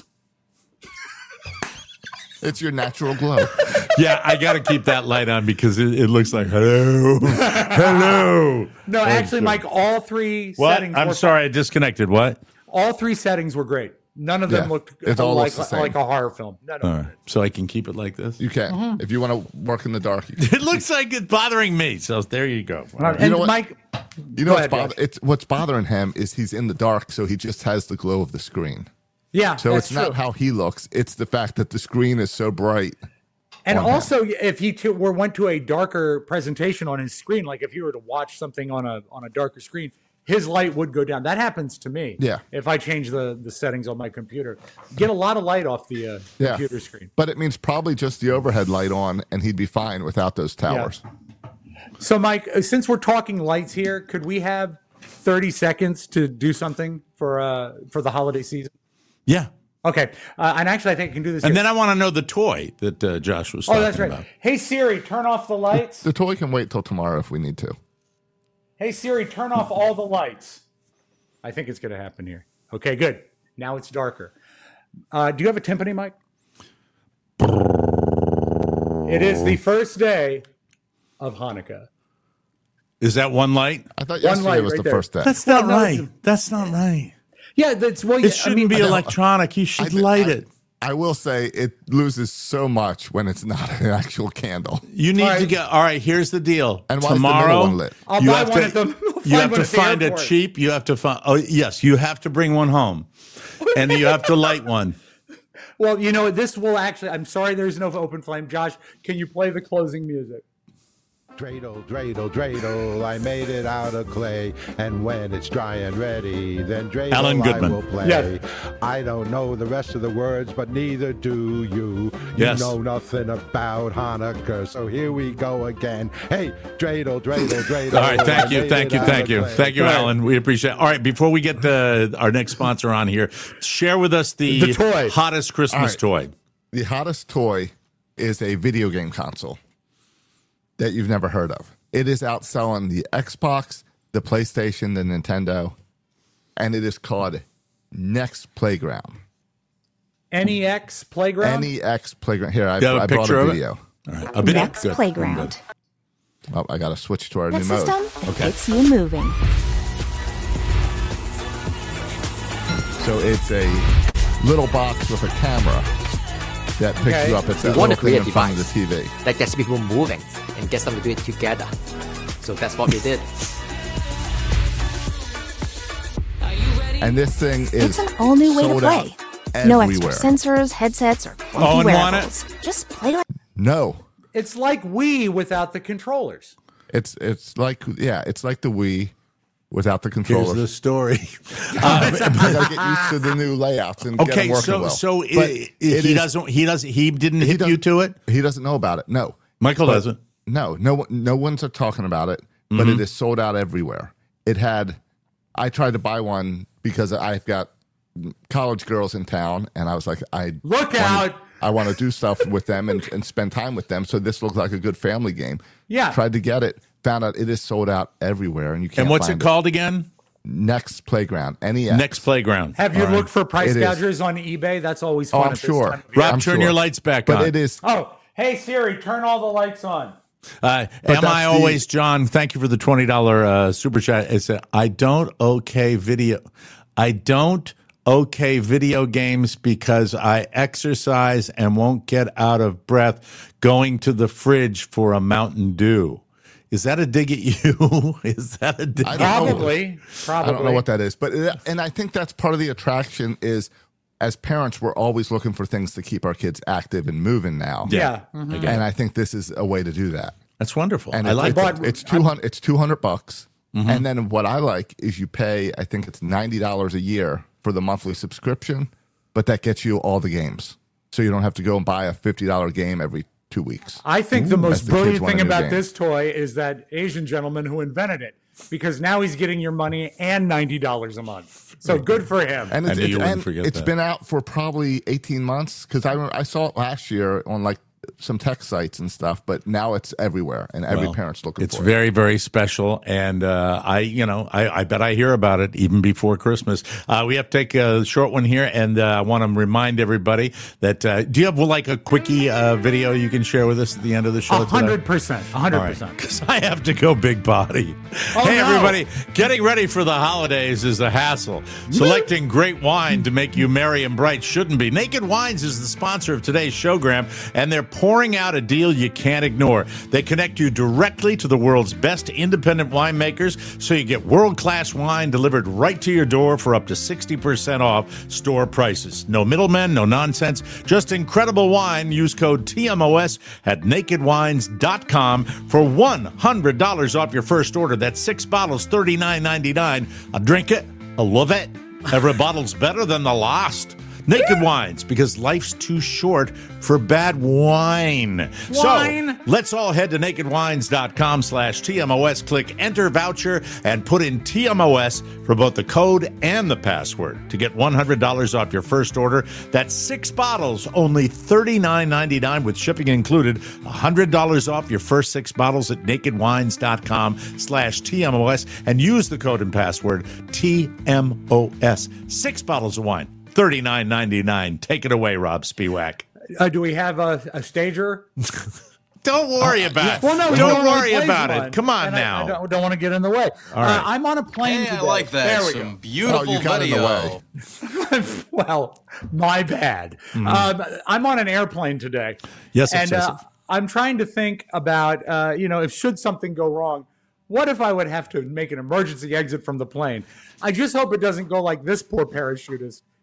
It's your natural glow. Yeah, I got to keep that light on because it, it looks like hello, hello. No, actually, Mike, all three What? settings I'm were sorry, I disconnected. What? all three settings were great. None of them Yeah. looked It all like, looks the same. like a horror film. None of All them. right, so I can keep it like this. You can. Mm-hmm. If you want to work in the dark. You, can. It looks like it's bothering me. So there you go. All right. And know what? Mike, you know Go what's, ahead, bother- Josh. it's, what's bothering him is he's in the dark, so he just has the glow of the screen. yeah, So that's it's not true. how he looks. It's the fact that the screen is so bright. And on him. also, if he t- were went to a darker presentation on his screen, like if you were to watch something on a on a darker screen, his light would go down. That happens to me. Yeah. If I change the the settings on my computer, get a lot of light off the uh, Yeah. computer screen. But it means probably just the overhead light on, and he'd be fine without those towers. So, Mike, uh, since we're talking lights here, could we have thirty seconds to do something for uh for the holiday season? Yeah, Okay, uh, and actually, I think I can do this. and here. then I want to know the toy that uh, Josh was oh, talking that's right. about. Hey Siri, turn off the lights. The toy can wait till tomorrow if we need to. Hey Siri, turn off all the lights. I think it's going to happen here. Okay, good. Now it's darker. Uh, do you have a timpani, Mike? It is the first day of Hanukkah. Is that one light? I thought One yesterday light was right the there. first day. That's not no, right. it's- That's not right. Yeah, that's well. It shouldn't be electronic. You should I- light I- it. I will say it loses so much when it's not an actual candle. You need All to right. get. All right, here's the deal. And why is the Tomorrow, middle one lit? I'll you buy have one to, at the- we'll You find have one to at the find a airport. cheap. You have to find. Oh yes, you have to bring one home, and you have to light one. Well, you know, this will actually. I'm sorry, there's no open flame. Josh, can you play the closing music? Dreidel, dreidel, dreidel, I made it out of clay, and when it's dry and ready, then dreidel Alan I Goodman. will play. Yes. I don't know the rest of the words, but neither do you. You Yes. know nothing about Hanukkah, so here we go again. Hey, dreidel, dreidel, dreidel. All right, thank I you, made thank it you, out thank of you, clay. thank you, Alan. We appreciate it. All right, before we get the our next sponsor on here, share with us the, The toy. hottest Christmas All toy. The hottest toy is a video game console that you've never heard of. It is outselling the Xbox, the PlayStation, the Nintendo, and it is called Next Playground. N E X Playground? N E X Playground. Here, I, You have a I brought picture a of it? video. All right, a video. Next Good. Playground. Oh, I got to switch to our The new mode. system Okay. gets you moving. So it's a little box with a camera that picks Okay. you up. It's that We want little to create thing a in front of the device T V. that gets people moving and gets them to do it together. So that's what we did. And this thing is It's an all new way to sold play. out No extra everywhere. sensors, headsets, or clunky Oh, and want wearables. Just play like No, It's like Wii without the controllers. it's it's like yeah, it's like the Wii without the Here's controller. the story. I gotta get used to the new layouts and get Okay, them working so well. so But it, it he is- doesn't he doesn't he didn't he hit you doesn't- to it. He doesn't know about it. No, Michael But- doesn't. No, no, one- no one's talking about it. But Mm-hmm. it is sold out everywhere. It had. I tried to buy one because I've got college girls in town, and I was like, I Look wanna- out. I want to do stuff with them and, and spend time with them. So this looked like a good family game. Yeah. Tried to get it. Found out it is sold out everywhere, and you can't. And what's it find called again? Next Playground. N E X. Next Playground. Have you All right. looked for price It is. gougers on eBay? That's always Oh, fun. I'm at this sure. time of year. Rob, I'm turn sure. your lights back But on. it is. Oh, hey Siri, turn all the lights on. Uh, But am that's I the- always John? Thank you for the twenty dollar uh, super chat. It said, "I don't okay video. I don't okay video games because I exercise and won't get out of breath going to the fridge for a Mountain Dew." Is that a dig at you? Is that a dig? I at don't know. Probably. Probably. I don't know what that is, but it, and I think that's part of the attraction is as parents, we're always looking for things to keep our kids active and moving now. Yeah. I get And it. I think this is a way to do that. That's wonderful. And I it's, like it's, that. it's two hundred. It's two hundred bucks. Mm-hmm. And then what I like is you pay. I think it's ninety dollars a year for the monthly subscription, but that gets you all the games, so you don't have to go and buy a fifty dollar game every two weeks. I think the most As the kids brilliant want a thing new about game. this toy is that Asian gentleman who invented it, because now he's getting your money and ninety dollars a month. So good for him. And I it's, knew you it's, wouldn't and forget it's that. been out for probably eighteen months because I remember- I saw it last year on like some tech sites and stuff, but now it's everywhere and every Well, parent's looking it's for it. very, very special, and uh, I, you know, I, I bet I hear about it even before Christmas. Uh, we have to take a short one here, and uh, I want to remind everybody that uh, do you have well, like a quickie uh, video you can share with us at the end of the show? A hundred percent. A hundred percent. Because I have to go big body. Oh, hey, no. everybody, getting ready for the holidays is a hassle. Selecting great wine to make you merry and bright shouldn't be. Naked Wines is the sponsor of today's showgram, and they're pouring out a deal you can't ignore. They connect you directly to the world's best independent winemakers, so you get world-class wine delivered right to your door for up to sixty percent off store prices. No middlemen, no nonsense, just incredible wine. Use code T M O S at naked wines dot com for one hundred dollars off your first order. That's six bottles, thirty-nine ninety-nine. I'll drink it. I love it. Every bottle's better than the last. Naked Wines, because life's too short for bad wine. Wine. So let's all head to naked wines dot com slash T M O S, click enter voucher, and put in T M O S for both the code and the password to get one hundred dollars off your first order. That's six bottles, only thirty-nine ninety-nine with shipping included. one hundred dollars off your first six bottles at naked wines dot com slash T M O S and use the code and password T M O S. Six bottles of wine. thirty-nine ninety-nine. Take it away, Rob Spiewak. Uh, do we have a, a stager? Don't worry about it. Well, no, he don't normally worry plays about one, it. Come on and I- now. I, don't, don't want to get in the way. All right. Uh, I'm on a plane Hey, I today. like that. There we Some go. beautiful Oh, you got in the video. way. Well, my bad. Mm-hmm. Um, I'm on an airplane today. Yes, it and says uh, it. I'm trying to think about, uh, you know, if should something go wrong, what if I would have to make an emergency exit from the plane? I just hope it doesn't go like this poor parachutist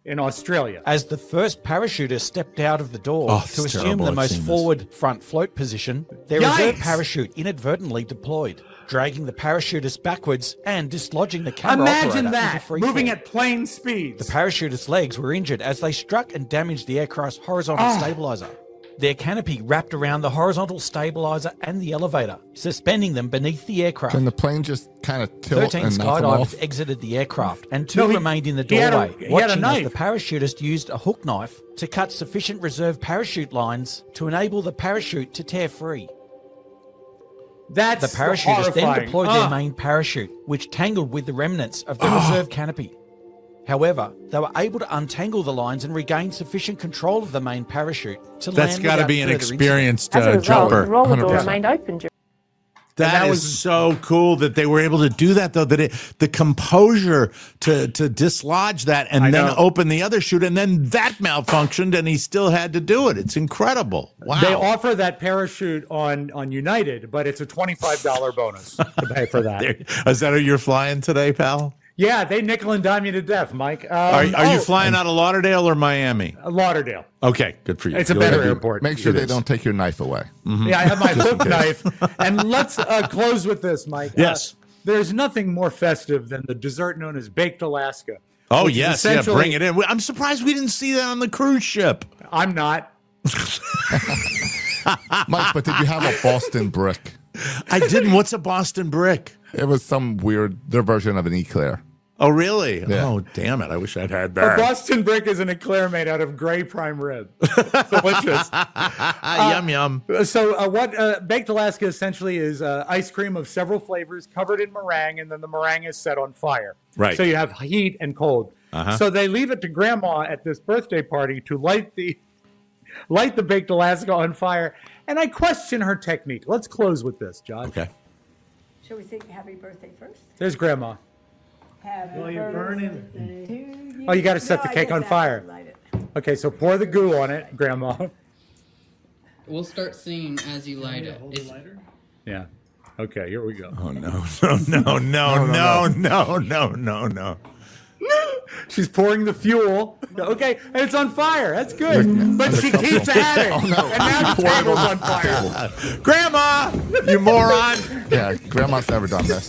in Australia. As the first parachuter stepped out of the door Oh, to it's assume terrible. the I've most seen this. forward front float position, their Yikes! reserve parachute inadvertently deployed, dragging the parachutist backwards and dislodging the camera Imagine operator that, into free moving fall. at plane speeds. The parachutist's legs were injured as they struck and damaged the aircraft's horizontal Ah. stabilizer. Their canopy wrapped around the horizontal stabilizer and the elevator, suspending them beneath the aircraft. Can the plane just kind of tilt Thirteen and knock them skydivers off? exited the aircraft, and two No, he- remained in the he had a- doorway, he had a watching as knife. the parachutist used a hook knife to cut sufficient reserve parachute lines to enable the parachute to tear free. That's The parachutists then horrifying. deployed Ah. their main parachute, which tangled with the remnants of the reserve canopy. However, they were able to untangle the lines and regain sufficient control of the main parachute to That's land got to without be an further experienced As a uh, result, jumper. the roller door one hundred percent. remained open. during- That, that is was- so cool that they were able to do that, though. That it, the composure to to dislodge that and I then know. open the other chute, and then that malfunctioned, and he still had to do it. It's incredible. Wow. They offer that parachute on, on United, but it's a twenty-five dollars bonus to pay for that. There- Is that who you're flying today, pal? Yeah, they nickel and dime you to death, Mike. Um, Are, are you oh, flying out of Lauderdale or Miami? Lauderdale. Okay, good for you. It's a You'll better have- airport. Make sure It they is. don't take your knife away. Yeah, I have my hook knife. And let's uh, close with this, Mike. Yes. Uh, there's nothing more festive than the dessert known as Baked Alaska. Oh, which is yes. Yeah, essentially- bring it in. I'm surprised we didn't see that on the cruise ship. I'm not. Mike, but did you have a Boston brick? I didn't. What's a Boston brick? It was some weird, their version of an eclair. Oh, really? Yeah. Oh, damn it. I wish I'd had A that. Boston brick is an eclair made out of gray prime rib. Delicious. yum, yum. So, uh, what uh, Baked Alaska essentially is uh, ice cream of several flavors covered in meringue, and then the meringue is set on fire. Right. So you have heat and cold. Uh-huh. So they leave it to Grandma at this birthday party to light the light the Baked Alaska on fire. And I question her technique. Let's close with this, John. Okay. Shall we sing happy birthday first? There's Grandma. Happy Well, you're burning. To you. Oh, you got to set No, the I cake just on have fire. to light it. Okay, so pour the goo on it, Grandma. We'll start singing as you light it. It's, Yeah. Okay, here we go. Oh, no, no, no, no, no, no, no, no, no. She's pouring the fuel. Okay, and it's on fire. That's good. But she keeps at it. Oh, no. And now the Pour it table's on on the fire. table. Grandma, you moron. Yeah, Grandma's never done this.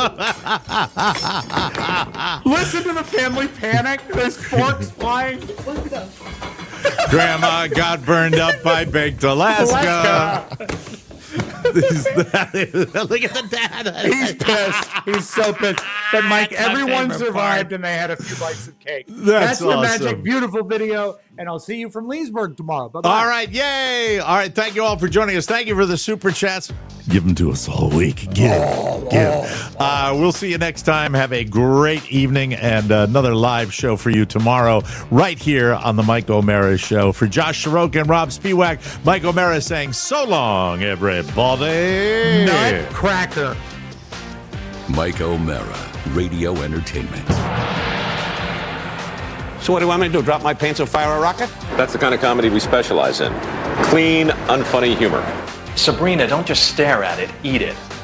Listen to the family panic. There's forks flying. Grandma got burned up by Baked Alaska. Alaska. Is that- Look at the dad. He's pissed. He's so pissed. But Mike, That's my everyone favorite survived part. and they had a few bites of cake. That's the awesome. magic, beautiful video. And I'll see you from Leesburg tomorrow. Bye-bye. All right, yay. All right, thank you all for joining us. Thank you for the super chats. Give them to us all week. Give, give. Uh, we'll see you next time. Have a great evening and another live show for you tomorrow right here on the Mike O'Mara Show. For Josh Soroka and Rob Spiewak, Mike O'Mara saying so long, everybody. Nutcracker. Mike O'Mara, Radio Entertainment. So what do you want me to do, drop my pants and fire a rocket? That's the kind of comedy we specialize in. Clean, unfunny humor. Sabrina, don't just stare at it, eat it.